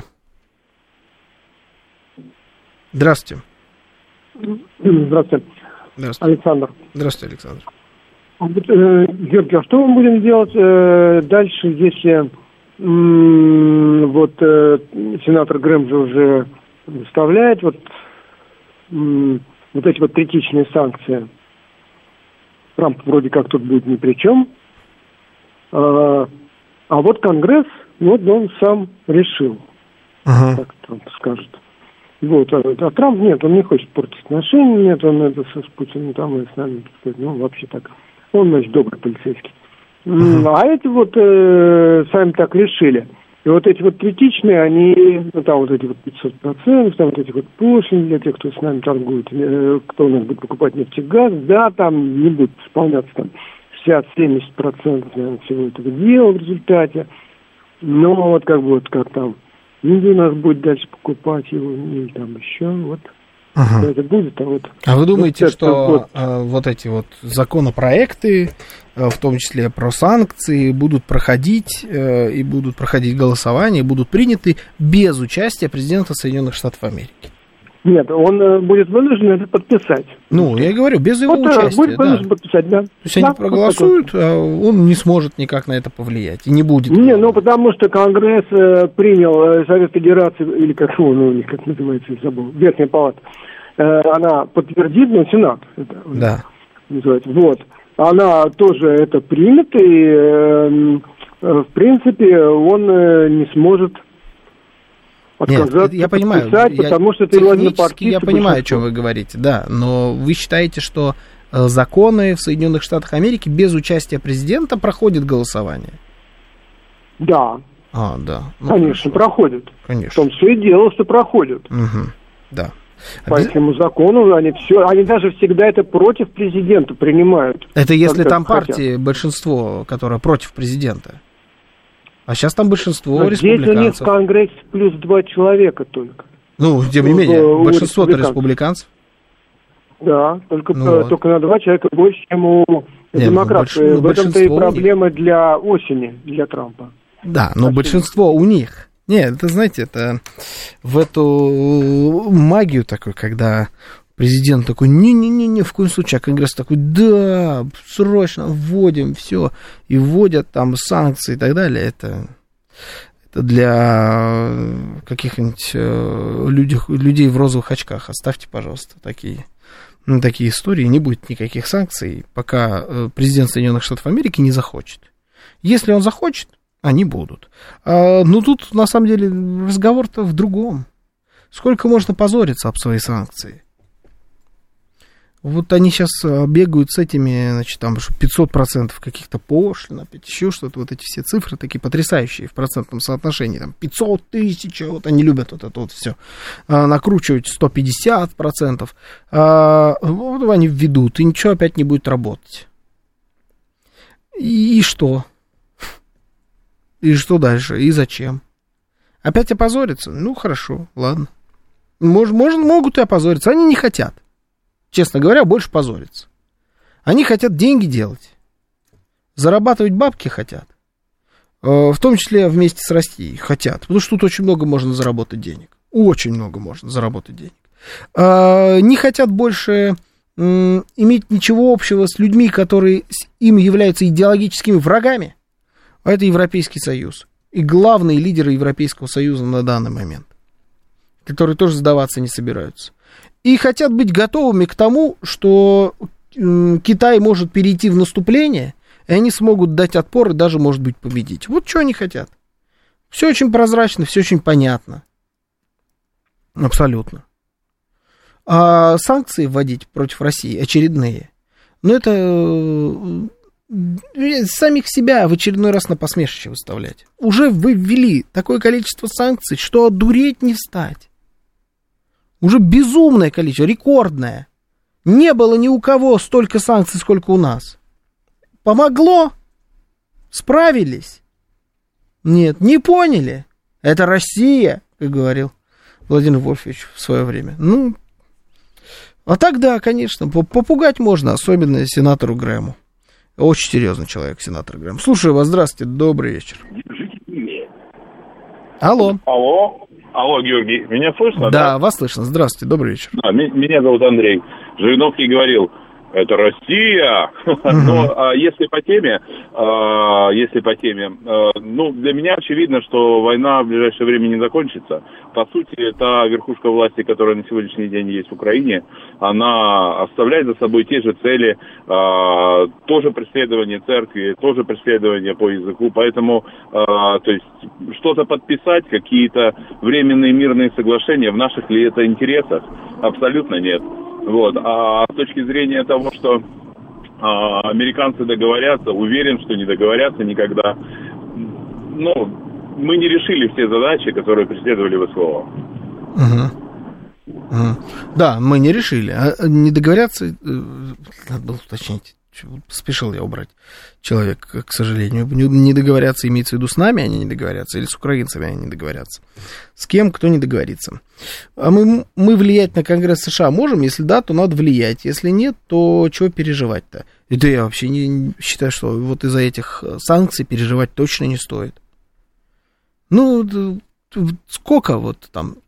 [SPEAKER 3] Здравствуйте.
[SPEAKER 11] Здравствуйте.
[SPEAKER 3] Здравствуйте.
[SPEAKER 11] Александр.
[SPEAKER 3] Здравствуйте, Александр.
[SPEAKER 11] Георгий, а что мы будем делать э, дальше, если м- вот э, сенатор Грэм же уже выставляет вот, м- вот эти вот критичные санкции? Трамп вроде как тут будет ни при чем. А, а вот Конгресс, вот он сам решил, uh-huh. так Трамп скажет. Вот, а, а Трамп нет, он не хочет портить отношения, нет, он это с Путиным там и с нами, ну, вообще так. Он, значит, добрый полицейский. Uh-huh. А эти вот э, сами так решили. И вот эти вот критичные, они, ну, там вот эти вот пятьсот процентов, там вот эти вот пошлины для тех, кто с нами торгует, э, кто у нас будет покупать нефть и газ, да, там не будет исполняться там шестьдесят-семьдесят процентов, наверное, всего этого дела в результате. Но вот как бы вот как там, Индия у нас будет дальше покупать его, или там еще, вот. Uh-huh. Это будет, а, вот,
[SPEAKER 3] а вы думаете,
[SPEAKER 11] вот
[SPEAKER 3] что
[SPEAKER 11] вот.
[SPEAKER 3] А, вот эти вот законопроекты, а, в том числе про санкции, будут проходить а, и будут проходить голосование, будут приняты без участия президента Соединенных Штатов Америки?
[SPEAKER 11] Нет, он э, будет вынужден это подписать.
[SPEAKER 3] Ну, я и говорю, без его
[SPEAKER 11] вот,
[SPEAKER 3] участия,
[SPEAKER 11] будет вынужден
[SPEAKER 3] да.
[SPEAKER 11] подписать, да.
[SPEAKER 3] То есть
[SPEAKER 11] да,
[SPEAKER 3] они проголосуют, вот а он не сможет никак на это повлиять и не будет.
[SPEAKER 11] Не, ну потому что Конгресс э, принял, э, Совет Федерации, или как, ну, ну, как называется, я забыл, Верхняя Палата, э, она подтвердит, ну, Сенат, это,
[SPEAKER 3] да.
[SPEAKER 11] называется, вот, она тоже это примет, и, э, э, в принципе, он э, не сможет отказаться.
[SPEAKER 3] Нет, я понимаю,
[SPEAKER 11] подписать, потому
[SPEAKER 3] я,
[SPEAKER 11] что это
[SPEAKER 3] технически я понимаю, о чем вы говорите, да, но вы считаете, что законы в Соединенных Штатах Америки без участия президента проходят голосование?
[SPEAKER 11] Да.
[SPEAKER 3] А, да. Ну,
[SPEAKER 11] конечно,
[SPEAKER 3] хорошо.
[SPEAKER 11] проходят.
[SPEAKER 3] Конечно.
[SPEAKER 11] В том все и дело, что проходят.
[SPEAKER 3] Угу. Да.
[SPEAKER 11] По этому закону они все, они даже всегда это против президента принимают.
[SPEAKER 3] Это если там
[SPEAKER 11] хотят.
[SPEAKER 3] партии большинство, которое против президента. А сейчас там большинство
[SPEAKER 11] Но
[SPEAKER 3] республиканцев.
[SPEAKER 11] Здесь у них в Конгрессе плюс два человека только.
[SPEAKER 3] Ну, тем не менее, большинство-то республиканцев.
[SPEAKER 11] Да, только,
[SPEAKER 3] ну,
[SPEAKER 11] только на два человека больше, чем у
[SPEAKER 3] Нет,
[SPEAKER 11] демократов.
[SPEAKER 3] Ну, больш...
[SPEAKER 11] В этом-то и проблема для осени, для Трампа.
[SPEAKER 3] Да, но Спасибо. большинство у них. Нет, это, знаете, это в эту магию такой, когда президент такой, не-не-не, ни в коем случае, а Конгресс такой, да, срочно вводим все, и вводят там санкции и так далее, это, это для каких-нибудь людей, людей в розовых очках, оставьте, пожалуйста, такие, ну, такие истории, не будет никаких санкций, пока президент Соединенных Штатов Америки не захочет. Если он захочет, они будут. А, ну, тут, на самом деле, разговор-то в другом. Сколько можно позориться об свои санкции? Вот они сейчас бегают с этими, значит, там пятьсот процентов каких-то пошлин, опять еще что-то, вот эти все цифры такие потрясающие в процентном соотношении, там пятьсот тысяч, вот они любят вот это вот все, а, накручивать сто пятьдесят процентов, а, вот они введут, и ничего опять не будет работать. И, и что? И что дальше? И зачем? Опять опозориться? Ну, хорошо, ладно. Мож, может, могут и опозориться, они не хотят. Честно говоря, больше позориться. Они хотят деньги делать. Зарабатывать бабки хотят. В том числе вместе с Россией хотят. Потому что тут очень много можно заработать денег. Очень много можно заработать денег. Не хотят больше иметь ничего общего с людьми, которые им являются идеологическими врагами. А это Европейский Союз. И главные лидеры Европейского Союза на данный момент. Которые тоже сдаваться не собираются. И хотят быть готовыми к тому, что Китай может перейти в наступление, и они смогут дать отпор и даже, может быть, победить. Вот что они хотят. Все очень прозрачно, все очень понятно. Абсолютно. А санкции вводить против России очередные, ну это самих себя в очередной раз на посмешище выставлять. Уже вы ввели такое количество санкций, что одуреть не встать. Уже безумное количество, рекордное. Не было ни у кого столько санкций, сколько у нас. Помогло? Справились? Нет, не поняли. Это Россия, как говорил Владимир Вольфович в свое время. Ну, а так да, конечно, попугать можно, особенно сенатору Грэму. Очень серьезный человек, сенатор Грэм. Слушаю вас, здравствуйте, добрый вечер. Алло.
[SPEAKER 12] Алло. Алло, Георгий, меня слышно?
[SPEAKER 3] Да,
[SPEAKER 12] да?
[SPEAKER 3] вас слышно. Здравствуйте, добрый вечер.
[SPEAKER 12] Да, меня зовут Андрей. Жириновский говорил, это Россия. Uh-huh. Но а, если по теме, а, если по теме, а, ну, для меня очевидно, что война в ближайшее время не закончится. По сути, та верхушка власти, которая на сегодняшний день есть в Украине, она оставляет за собой те же цели, а, тоже преследование церкви, тоже преследование по языку. Поэтому, а, то есть, что-то подписать, какие-то временные мирные соглашения, в наших ли это интересах? Абсолютно нет. Вот. А с точки зрения того, что а, американцы договорятся, уверен, что не договорятся никогда. Ну, мы не решили все задачи, которые преследовали ВСО.
[SPEAKER 3] Угу. Угу. Да, мы не решили. А не договорятся, надо было уточнить. Спешил я убрать человека, к сожалению. Не договорятся, имеется в виду с нами, они не договорятся, или с украинцами они не договорятся. С кем, кто не договорится. А мы, мы влиять на Конгресс США можем? Если да, то надо влиять. Если нет, то чего переживать-то? Это я вообще не, не считаю, что вот из-за этих санкций переживать точно не стоит. Ну, сколько вот там,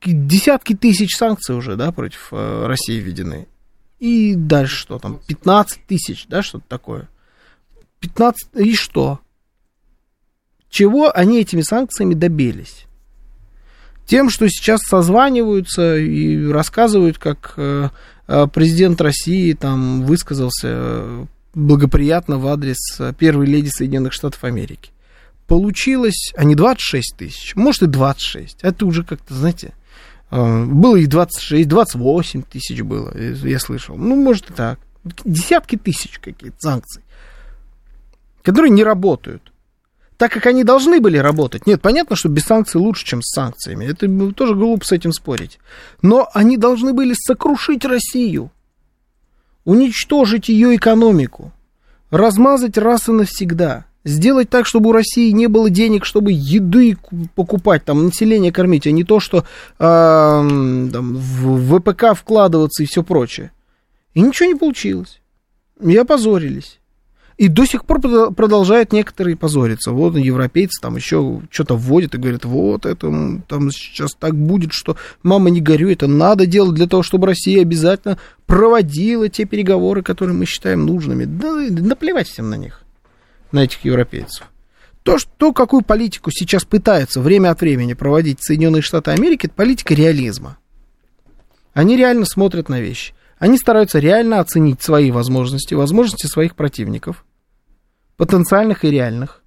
[SPEAKER 3] десятки тысяч санкций уже, да, против э, России введены. И дальше что там, пятнадцать тысяч, да, что-то такое. пятнадцать, и что? Чего они этими санкциями добились? Тем, что сейчас созваниваются и рассказывают, как э, президент России там высказался благоприятно в адрес первой леди Соединенных Штатов Америки. Получилось, а не двадцать шесть тысяч, может и двадцать шесть. Это уже как-то, знаете, э, было и двадцать шесть, двадцать восемь тысяч было, я слышал. Ну, может и так. Десятки тысяч какие-то санкций, которые не работают. Так как они должны были работать. Нет, понятно, что без санкций лучше, чем с санкциями. Это тоже глупо с этим спорить. Но они должны были сокрушить Россию, уничтожить ее экономику, размазать раз и навсегда, сделать так, чтобы у России не было денег, чтобы еды покупать, там, население кормить, а не то, что э, там, в ВПК вкладываться и все прочее. И ничего не получилось. И опозорились. И до сих пор продолжают некоторые позориться. Вот европейцы там еще что-то вводят и говорят, вот это там сейчас так будет, что мама не горюй, это надо делать для того, чтобы Россия обязательно проводила те переговоры, которые мы считаем нужными. Да наплевать всем на них, на этих европейцев. То, что, какую политику сейчас пытаются время от времени проводить Соединенные Штаты Америки, это политика реализма. Они реально смотрят на вещи. Они стараются реально оценить свои возможности, возможности своих противников, потенциальных и реальных,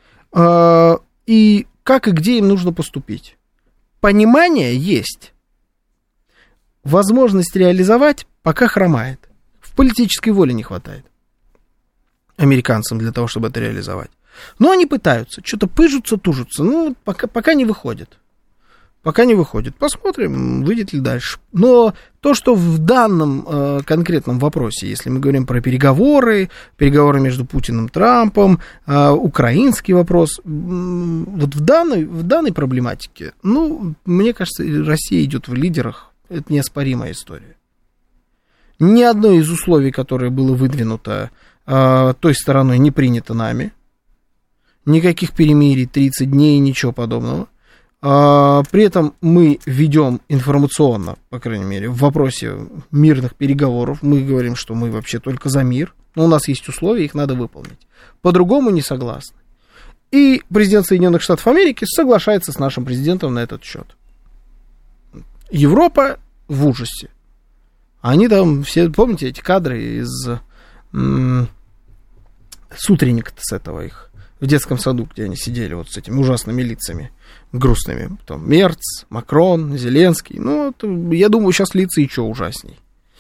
[SPEAKER 3] и как и где им нужно поступить. Понимание есть. Возможность реализовать пока хромает. В политической воле не хватает американцам для того, чтобы это реализовать. Но они пытаются, что-то пыжутся, тужатся, ну, пока, пока не выходит. Пока не выходит. Посмотрим, выйдет ли дальше. Но то, что в данном э, конкретном вопросе, если мы говорим про переговоры, переговоры между Путиным и Трампом, э, украинский вопрос, э, вот в данной, в данной проблематике, ну, мне кажется, Россия идет в лидерах. Это неоспоримая история. Ни одно из условий, которое было выдвинуто э, той стороной, не принято нами. Никаких перемирий, тридцать дней, ничего подобного. При этом мы ведем информационно, по крайней мере, в вопросе мирных переговоров. Мы говорим, что мы вообще только за мир. Но у нас есть условия, их надо выполнить. По-другому не согласны. И президент Соединенных Штатов Америки соглашается с нашим президентом на этот счет. Европа в ужасе. Они там все, помните эти кадры из м- с утренника-то с этого их, в детском саду, где они сидели вот с этими ужасными лицами, грустными. Там Мерц, Макрон, Зеленский. Ну, это, я думаю, сейчас лица еще ужасней.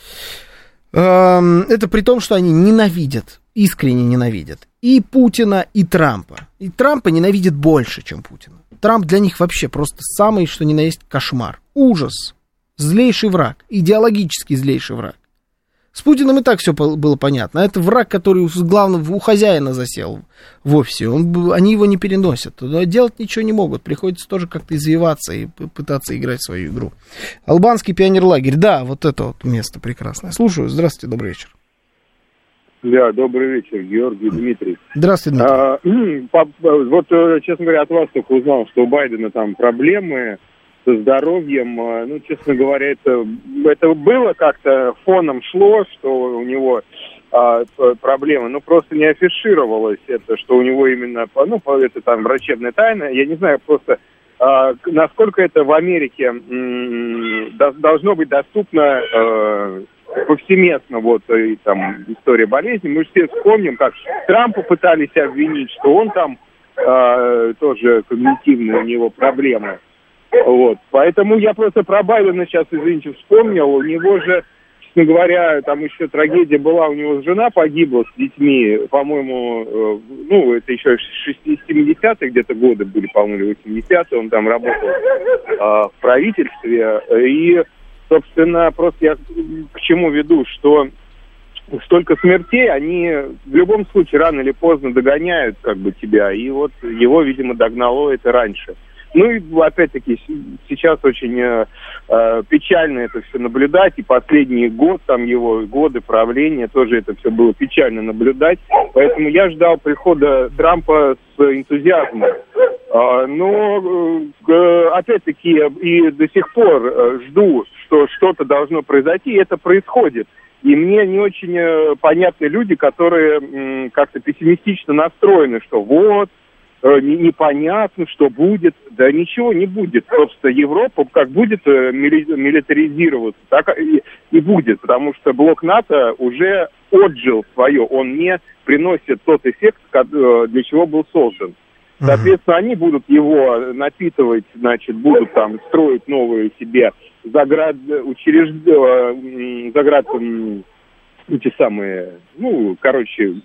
[SPEAKER 3] Это при том, что они ненавидят, искренне ненавидят и Путина, и Трампа. И Трампа ненавидят больше, чем Путина. Трамп для них вообще просто самый, что ни на есть, кошмар. Ужас. Злейший враг. Идеологически злейший враг. С Путиным и так все было понятно. Это враг, который, главное, у хозяина засел в офисе. Он, они его не переносят. Но делать ничего не могут. Приходится тоже как-то извиваться и пытаться играть в свою игру. Албанский пионерлагерь. Да, вот это вот место прекрасное. Слушаю. Здравствуйте, добрый вечер.
[SPEAKER 13] Да, добрый вечер, Георгий Дмитрий.
[SPEAKER 3] Здравствуйте, Дмитрий.
[SPEAKER 13] А, вот, честно говоря, от вас только узнал, что у Байдена там проблемы со здоровьем. Ну, честно говоря, это, это было как-то фоном шло, что у него а, проблемы, но просто не афишировалось это, что у него именно, ну, это там врачебная тайна. Я не знаю просто, а, насколько это в Америке м- должно быть доступно а, повсеместно, вот, и там история болезни. Мы все вспомним, как Трампа пытались обвинить, что он там а, тоже когнитивные у него проблемы. Вот, поэтому я просто про Байдена сейчас, извините, вспомнил. У него же, честно говоря, там еще трагедия была, у него жена погибла с детьми, по-моему, э, ну, это еще шестидесятые где-то годы были, по-моему, восьмидесятые, он там работал э, в правительстве, и, собственно, просто я к чему веду, что столько смертей, они в любом случае рано или поздно догоняют, как бы, тебя, и вот его, видимо, догнало это раньше. Ну и, опять-таки, сейчас очень э, печально это все наблюдать, и последний год, там его годы правления, тоже это все было печально наблюдать, поэтому я ждал прихода Трампа с энтузиазмом. Но, опять-таки, и до сих пор жду, что что-то должно произойти, и это происходит. И мне не очень понятны люди, которые как-то пессимистично настроены, что вот, непонятно, что будет. Да ничего не будет. Просто Европа как будет милитаризироваться, так и, и будет. Потому что блок НАТО уже отжил свое. Он не приносит тот эффект, для чего был создан. Соответственно, они будут его напитывать, значит, будут там строить новые себе заград, учреждения, заград, эти самые, ну, короче,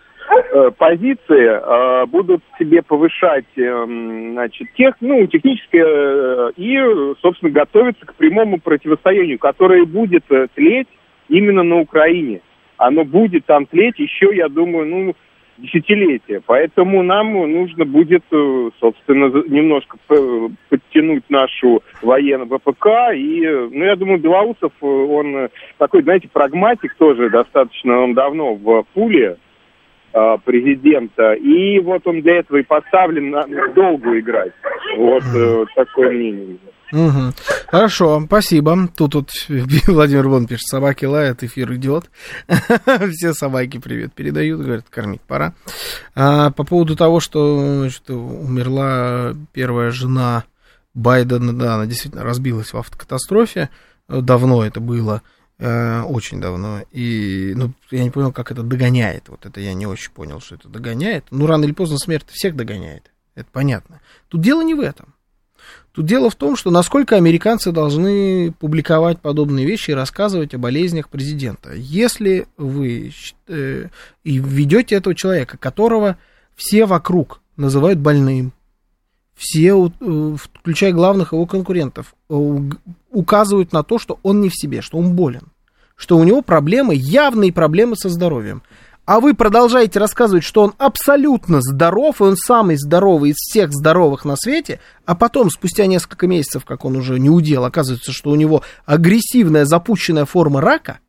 [SPEAKER 13] позиции, будут себе повышать, значит, тех, ну, техническое и, собственно, готовиться к прямому противостоянию, которое будет тлеть именно на Украине. Оно будет там тлеть еще, я думаю, ну, десятилетия. Поэтому нам нужно будет, собственно, немножко подтянуть нашу военную ВПК. И, ну, я думаю, Белоусов, он такой, знаете, прагматик тоже достаточно, он давно в пуле президента. И вот он для этого и поставлен на долго играть. Вот такое мнение.
[SPEAKER 3] Угу. Хорошо, спасибо. Тут вот Владимир Вон пишет, собаки лают, эфир идет. Все собаки привет передают, говорят, кормить пора. А, по поводу того, что, значит, умерла первая жена Байдена, да, она действительно разбилась в автокатастрофе. Давно это было, э, очень давно. И, ну, я не понял, как это догоняет. Вот это я не очень понял, что это догоняет. Ну, рано или поздно смерть всех догоняет. Это понятно. Тут дело не в этом. Тут дело в том, что насколько американцы должны публиковать подобные вещи и рассказывать о болезнях президента. Если вы э, и ведете этого человека, которого все вокруг называют больным, все, э, включая главных его конкурентов, э, указывают на то, что он не в себе, что он болен, что у него проблемы, явные проблемы со здоровьем. А вы продолжаете рассказывать, что он абсолютно здоров, и он самый здоровый из всех здоровых на свете, а потом, спустя несколько месяцев, как он уже не удел, оказывается, что у него агрессивная запущенная форма рака,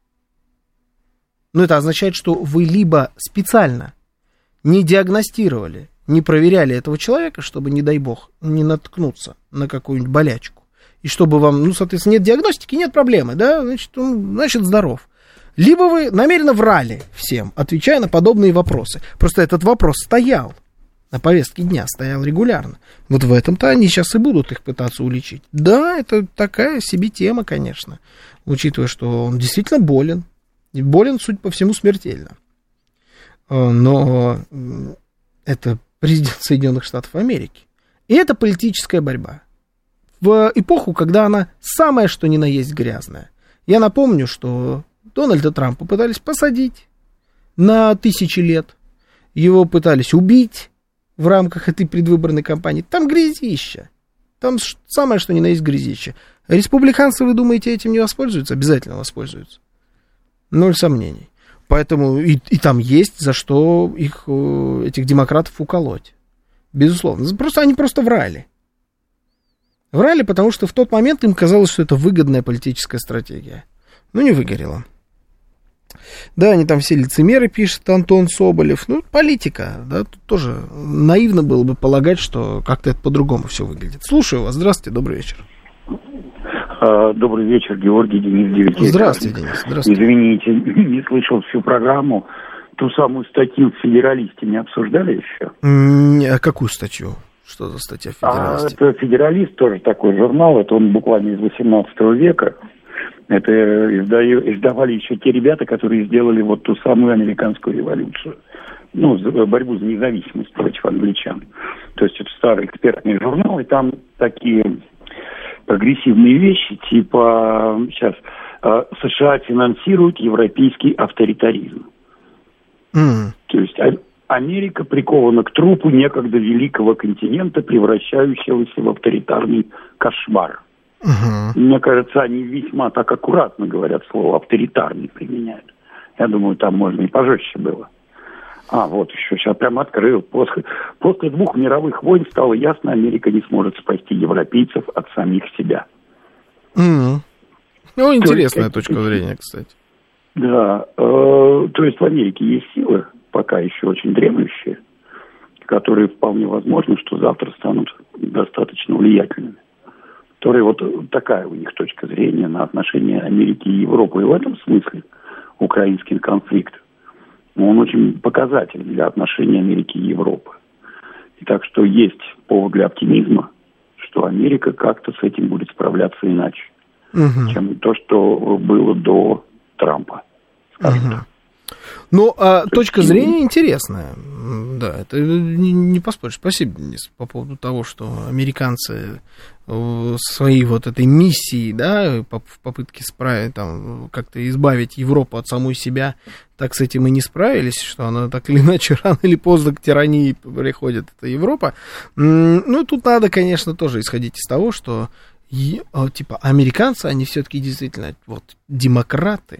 [SPEAKER 3] ну, это означает, что вы либо специально не диагностировали, не проверяли этого человека, чтобы, не дай бог, не наткнуться на какую-нибудь болячку, и чтобы вам, ну, соответственно, нет диагностики, нет проблемы, да, значит, он, значит, здоров. Либо вы намеренно врали всем, отвечая на подобные вопросы. Просто этот вопрос стоял на повестке дня, стоял регулярно. Вот в этом-то они сейчас и будут их пытаться уличить. Да, это такая себе тема, конечно, учитывая, что он действительно болен. И болен, судя по всему, смертельно. Но это президент Соединенных Штатов Америки. И это политическая борьба. В эпоху, когда она самое что ни на есть грязная. Я напомню, что Дональда Трампа пытались посадить на тысячи лет. Его пытались убить в рамках этой предвыборной кампании. Там грязища. Там самое, что ни на есть грязища. Республиканцы, вы думаете, этим не воспользуются? Обязательно воспользуются. Ноль сомнений. Поэтому и, и там есть за что их, этих демократов уколоть. Безусловно. Просто они просто врали. Врали, потому что в тот момент им казалось, что это выгодная политическая стратегия. Ну, не выгорело. Да, они там все лицемеры, пишет Антон Соболев. Ну, политика, да, тут тоже наивно было бы полагать, что как-то это по-другому все выглядит. Слушаю вас, здравствуйте, добрый вечер.
[SPEAKER 14] Добрый вечер, Георгий, Денис Девятьевич.
[SPEAKER 3] Здравствуйте, Денис, здравствуйте.
[SPEAKER 14] Извините, не слышал всю программу. Ту самую статью в «Федералисте» не обсуждали еще?
[SPEAKER 3] А какую статью? Что за статья в «Федералисте»?
[SPEAKER 14] А, это «Федералист», тоже такой журнал, это он буквально из восемнадцатого века. Это издаю, издавали еще те ребята, которые сделали вот ту самую американскую революцию. Ну, борьбу за независимость против англичан. То есть это старый экспертный журнал, и там такие прогрессивные вещи, типа, сейчас, США финансируют европейский авторитаризм.
[SPEAKER 3] Mm.
[SPEAKER 14] То есть Америка прикована к трупу некогда великого континента, превращающегося в авторитарный кошмар.
[SPEAKER 3] Uh-huh.
[SPEAKER 14] Мне кажется, они весьма так аккуратно говорят слово «авторитарный» применяют. Я думаю, там можно и пожестче было. А, вот еще, сейчас прям открыл. После, после двух мировых войн стало ясно, Америка не сможет спасти европейцев от самих себя.
[SPEAKER 3] Mm-hmm. Ну, интересная
[SPEAKER 14] то
[SPEAKER 3] точка зрения, кстати.
[SPEAKER 14] Да, э, то есть в Америке есть силы, пока еще очень дремлющие, которые вполне возможно, что завтра станут достаточно влиятельными. Которые вот такая у них точка зрения на отношения Америки и Европы. И в этом смысле украинский конфликт, он очень показательный для отношений Америки и Европы. И так что есть повод для оптимизма, что Америка как-то с этим будет справляться иначе, угу. чем то, что было до Трампа. Угу.
[SPEAKER 3] Ну, а то точка есть... зрения интересная. Да, это не, не поспоришь. Спасибо, Денис, по поводу того, что американцы своей вот этой миссией, да, в попытке справить, там, как-то избавить Европу от самой себя, так с этим и не справились, что она так или иначе рано или поздно к тирании приходит, это Европа. Ну, тут надо, конечно, тоже исходить из того, что типа американцы, они все-таки действительно вот демократы.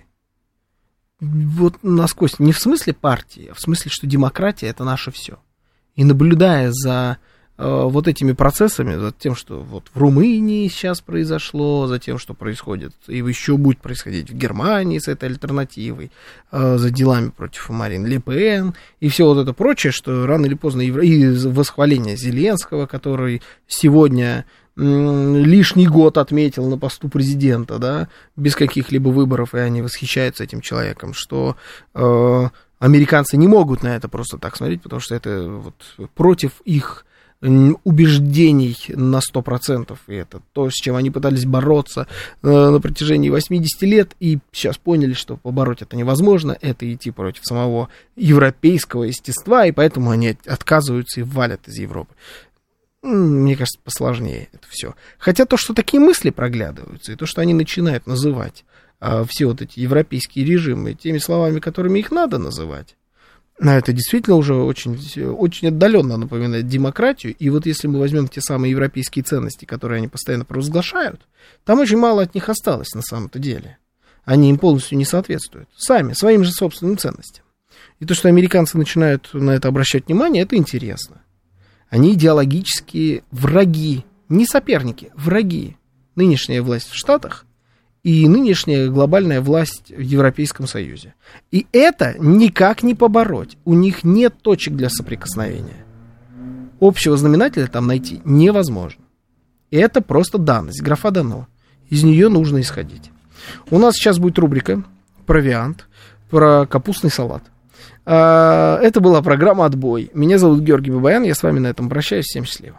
[SPEAKER 3] Вот насквозь, не в смысле партии, а в смысле, что демократия — это наше все. И наблюдая за э, вот этими процессами, за тем, что вот в Румынии сейчас произошло, за тем, что происходит, и еще будет происходить в Германии с этой альтернативой, э, за делами против Марин Ле Пен, и все вот это прочее, что рано или поздно, евро... и восхваление Зеленского, который сегодня лишний год отметил на посту президента, да, без каких-либо выборов, и они восхищаются этим человеком, что э, американцы не могут на это просто так смотреть, потому что это вот против их убеждений на сто процентов, и это то, с чем они пытались бороться э, на протяжении восемьдесят лет, и сейчас поняли, что побороть это невозможно, это идти против самого европейского естества, и поэтому они отказываются и валят из Европы. Мне кажется, посложнее это все. Хотя то, что такие мысли проглядываются, и то, что они начинают называть а, все вот эти европейские режимы теми словами, которыми их надо называть, это действительно уже очень, очень отдаленно напоминает демократию. И вот если мы возьмем те самые европейские ценности, которые они постоянно провозглашают, там очень мало от них осталось на самом-то деле. Они им полностью не соответствуют. Сами, своим же собственным ценностям. И то, что американцы начинают на это обращать внимание, это интересно. Они идеологические враги, не соперники, враги. Нынешняя власть в Штатах и нынешняя глобальная власть в Европейском Союзе. И это никак не побороть. У них нет точек для соприкосновения. Общего знаменателя там найти невозможно. И это просто данность, графа дано. Из нее нужно исходить. У нас сейчас будет рубрика «Провиант», про капустный салат. Это была программа «Отбой». Меня зовут Георгий Бабаян, я с вами на этом прощаюсь. Всем счастливо.